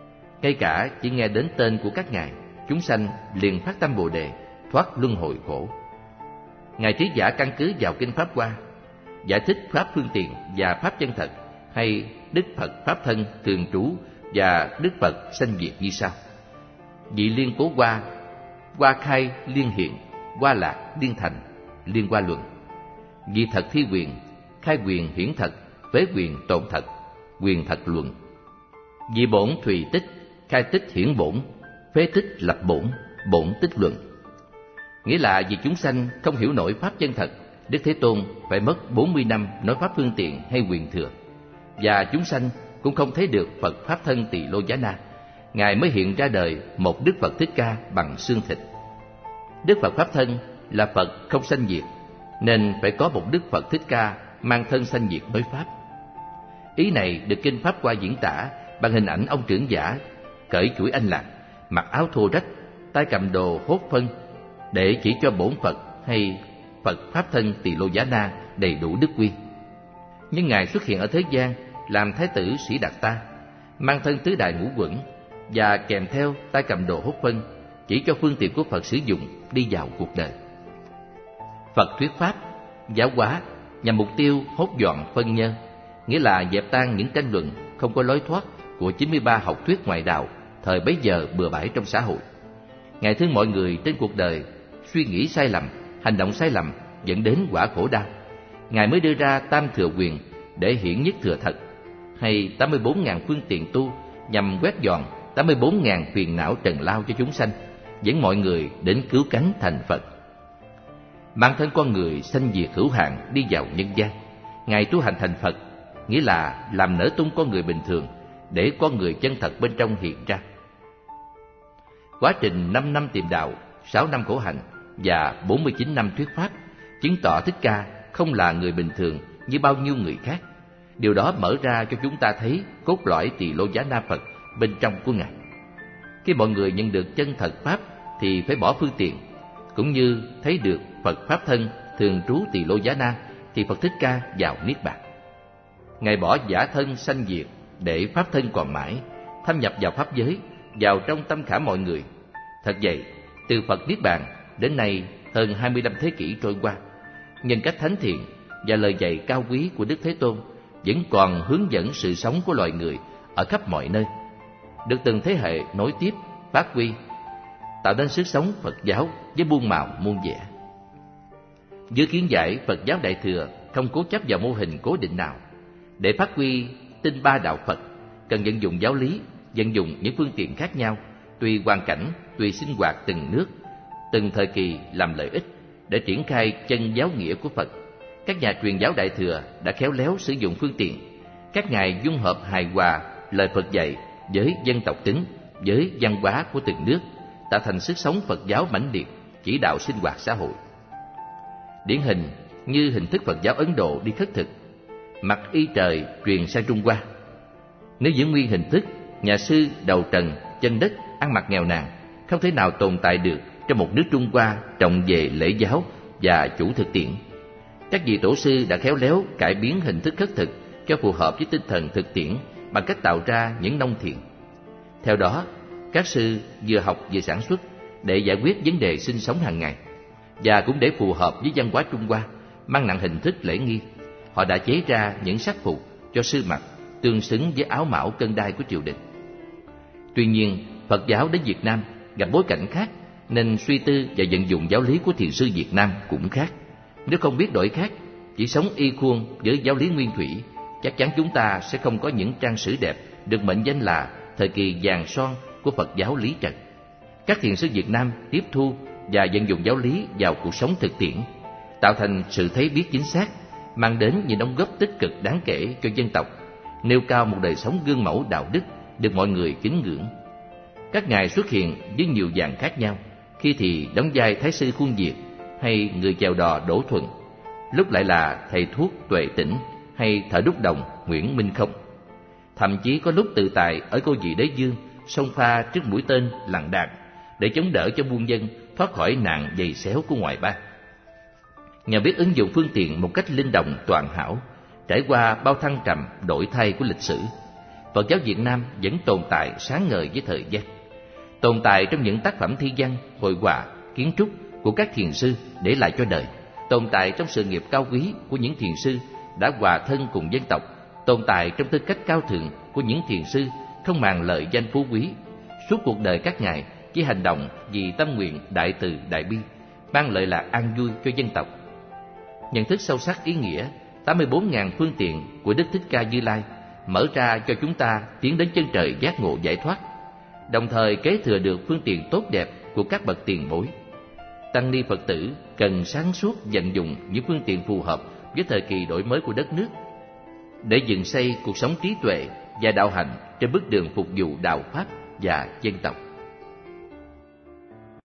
Ngay cả chỉ nghe đến tên của các ngài, chúng sanh liền phát tâm Bồ đề, thoát luân hồi khổ. Ngài Trí Giả căn cứ vào Kinh Pháp Hoa giải thích Pháp phương tiện và Pháp chân thật, hay Đức Phật Pháp thân thường trú và Đức Phật sanh diệt như sau: vị liên cố hoa, hoa khai liên hiện, hoa lạc liên thành, liên hoa luận. Vị thật thi quyền, khai quyền hiển thật, phế quyền tồn thật, quyền thật luận. Vị bổn thùy tích, khai tích hiển bổn, phế tích lập bổn, bổn tích luận. Nghĩa là vì chúng sanh không hiểu nổi Pháp chân thật, Đức Thế Tôn phải mất 40 năm nói Pháp phương tiện hay quyền thừa. Và chúng sanh cũng không thấy được Phật Pháp thân Tỳ Lô Giá Na, Ngài mới hiện ra đời một Đức Phật Thích Ca bằng xương thịt. Đức Phật Pháp thân là Phật không sanh diệt, nên phải có một Đức Phật Thích Ca mang thân sanh diệt nói Pháp. Ý này được Kinh Pháp Hoa diễn tả bằng hình ảnh ông trưởng giả cởi chuỗi anh lạc, mặc áo thô rách, tay cầm đồ hốt phân, để chỉ cho bổn Phật hay Phật Pháp thân Tỳ Lô Giá Na đầy đủ đức quy. Nhưng Ngài xuất hiện ở thế gian làm Thái tử Sĩ Đạt Ta, mang thân tứ đại ngũ quẩn và kèm theo tay cầm đồ hốt phân, chỉ cho phương tiện của Phật sử dụng đi vào cuộc đời. Phật thuyết Pháp, giáo hóa nhằm mục tiêu hốt dọn phân nhân, nghĩa là dẹp tan những tranh luận không có lối thoát của 93 học thuyết ngoại đạo thời bấy giờ bừa bãi trong xã hội. Ngài thương mọi người trên cuộc đời suy nghĩ sai lầm, hành động sai lầm dẫn đến quả khổ đau. Ngài mới đưa ra tam thừa quyền để hiển nhất thừa thật, hay 84.000 phương tiện tu nhằm quét dọn 84.000 phiền não trần lao cho chúng sanh, dẫn mọi người đến cứu cánh thành Phật. Mang thân con người sanh diệt hữu hạn đi vào nhân gian, Ngài tu hành thành Phật, nghĩa là làm nở tung con người bình thường để con người chân thật bên trong hiện ra. Quá trình 5 năm tìm đạo, 6 năm khổ hạnh và 49 năm thuyết Pháp chứng tỏ Thích Ca không là người bình thường như bao nhiêu người khác. Điều đó mở ra cho chúng ta thấy cốt lõi Tỳ Lô Giá Na Phật bên trong của Ngài. Khi mọi người nhận được chân thật Pháp thì phải bỏ phương tiện, cũng như thấy được Phật Pháp thân thường trú Tỳ Lô Giá Na thì Phật Thích Ca vào Niết Bàn. Ngài bỏ giả thân sanh diệt để Pháp thân còn mãi, thâm nhập vào Pháp giới, vào trong tâm khảm mọi người. Thật vậy, từ Phật Niết Bàn đến nay hơn 25 thế kỷ trôi qua, nhân cách thánh thiện và lời dạy cao quý của Đức Thế Tôn vẫn còn hướng dẫn sự sống của loài người ở khắp mọi nơi, được từng thế hệ nối tiếp, phát huy, tạo nên sức sống Phật giáo với muôn màu muôn vẻ. Dưới kiến giải Phật giáo Đại Thừa không cố chấp vào mô hình cố định nào. Để phát huy tinh ba đạo Phật, cần vận dụng giáo lý, vận dụng những phương tiện khác nhau, tùy hoàn cảnh, tùy sinh hoạt từng nước, từng thời kỳ làm lợi ích để triển khai chân giáo nghĩa của Phật. Các nhà truyền giáo Đại Thừa đã khéo léo sử dụng phương tiện. Các ngài dung hợp hài hòa lời Phật dạy với dân tộc tính, với văn hóa của từng nước, tạo thành sức sống Phật giáo mãnh liệt, chỉ đạo sinh hoạt xã hội. Điển hình như hình thức Phật giáo Ấn Độ đi khất thực, mặc y trời truyền sang Trung Hoa. Nếu giữ nguyên hình thức, nhà sư đầu trần, chân đất, ăn mặc nghèo nàn, không thể nào tồn tại được trong một nước Trung Hoa trọng về lễ giáo và chủ thực tiễn. Các vị tổ sư đã khéo léo cải biến hình thức khất thực cho phù hợp với tinh thần thực tiễn bằng cách tạo ra những nông thiện. Theo đó, các sư vừa học vừa sản xuất để giải quyết vấn đề sinh sống hàng ngày, và cũng để phù hợp với văn hóa Trung Hoa mang nặng hình thức lễ nghi, họ đã chế ra những sắc phục cho sư mặc tương xứng với áo mão cân đai của triều đình. Tuy nhiên, Phật giáo đến Việt Nam gặp bối cảnh khác, nên suy tư và vận dụng giáo lý của thiền sư Việt Nam cũng khác. Nếu không biết đổi khác, chỉ sống y khuôn với giáo lý nguyên thủy, chắc chắn chúng ta sẽ không có những trang sử đẹp được mệnh danh là thời kỳ vàng son của Phật giáo Lý Trần. Các thiền sư Việt Nam tiếp thu và vận dụng giáo lý vào cuộc sống thực tiễn, tạo thành sự thấy biết chính xác, mang đến những đóng góp tích cực đáng kể cho dân tộc, nêu cao một đời sống gương mẫu đạo đức được mọi người kính ngưỡng. Các ngài xuất hiện với nhiều dạng khác nhau, khi thì đóng vai Thái sư Khuôn Việt hay người chèo đò Đỗ Thuần, lúc lại là thầy thuốc Tuệ Tĩnh hay thợ đúc đồng Nguyễn Minh Không. Thậm chí có lúc tự tại ở Cô Vị Đế Dương xông pha trước mũi tên lặng đạn để chống đỡ cho muôn dân thoát khỏi nạn giày xéo của ngoại bang. Nhờ biết ứng dụng phương tiện một cách linh động toàn hảo, trải qua bao thăng trầm đổi thay của lịch sử, Phật giáo Việt Nam vẫn tồn tại sáng ngời với thời gian, tồn tại trong những tác phẩm thi văn, hội họa, kiến trúc của các thiền sư để lại cho đời, tồn tại trong sự nghiệp cao quý của những thiền sư đã hòa thân cùng dân tộc, tồn tại trong tư cách cao thượng của những thiền sư không màng lợi danh phú quý. Suốt cuộc đời các ngài chỉ hành động vì tâm nguyện đại từ đại bi, mang lợi lạc an vui cho dân tộc. Nhận thức sâu sắc ý nghĩa 84.000 phương tiện của Đức Thích Ca Như Lai mở ra cho chúng ta tiến đến chân trời giác ngộ giải thoát, đồng thời kế thừa được phương tiện tốt đẹp của các bậc tiền bối. Tăng ni Phật tử cần sáng suốt vận dụng những phương tiện phù hợp với thời kỳ đổi mới của đất nước để dựng xây cuộc sống trí tuệ và đạo hạnh trên bước đường phục vụ đạo pháp và dân tộc.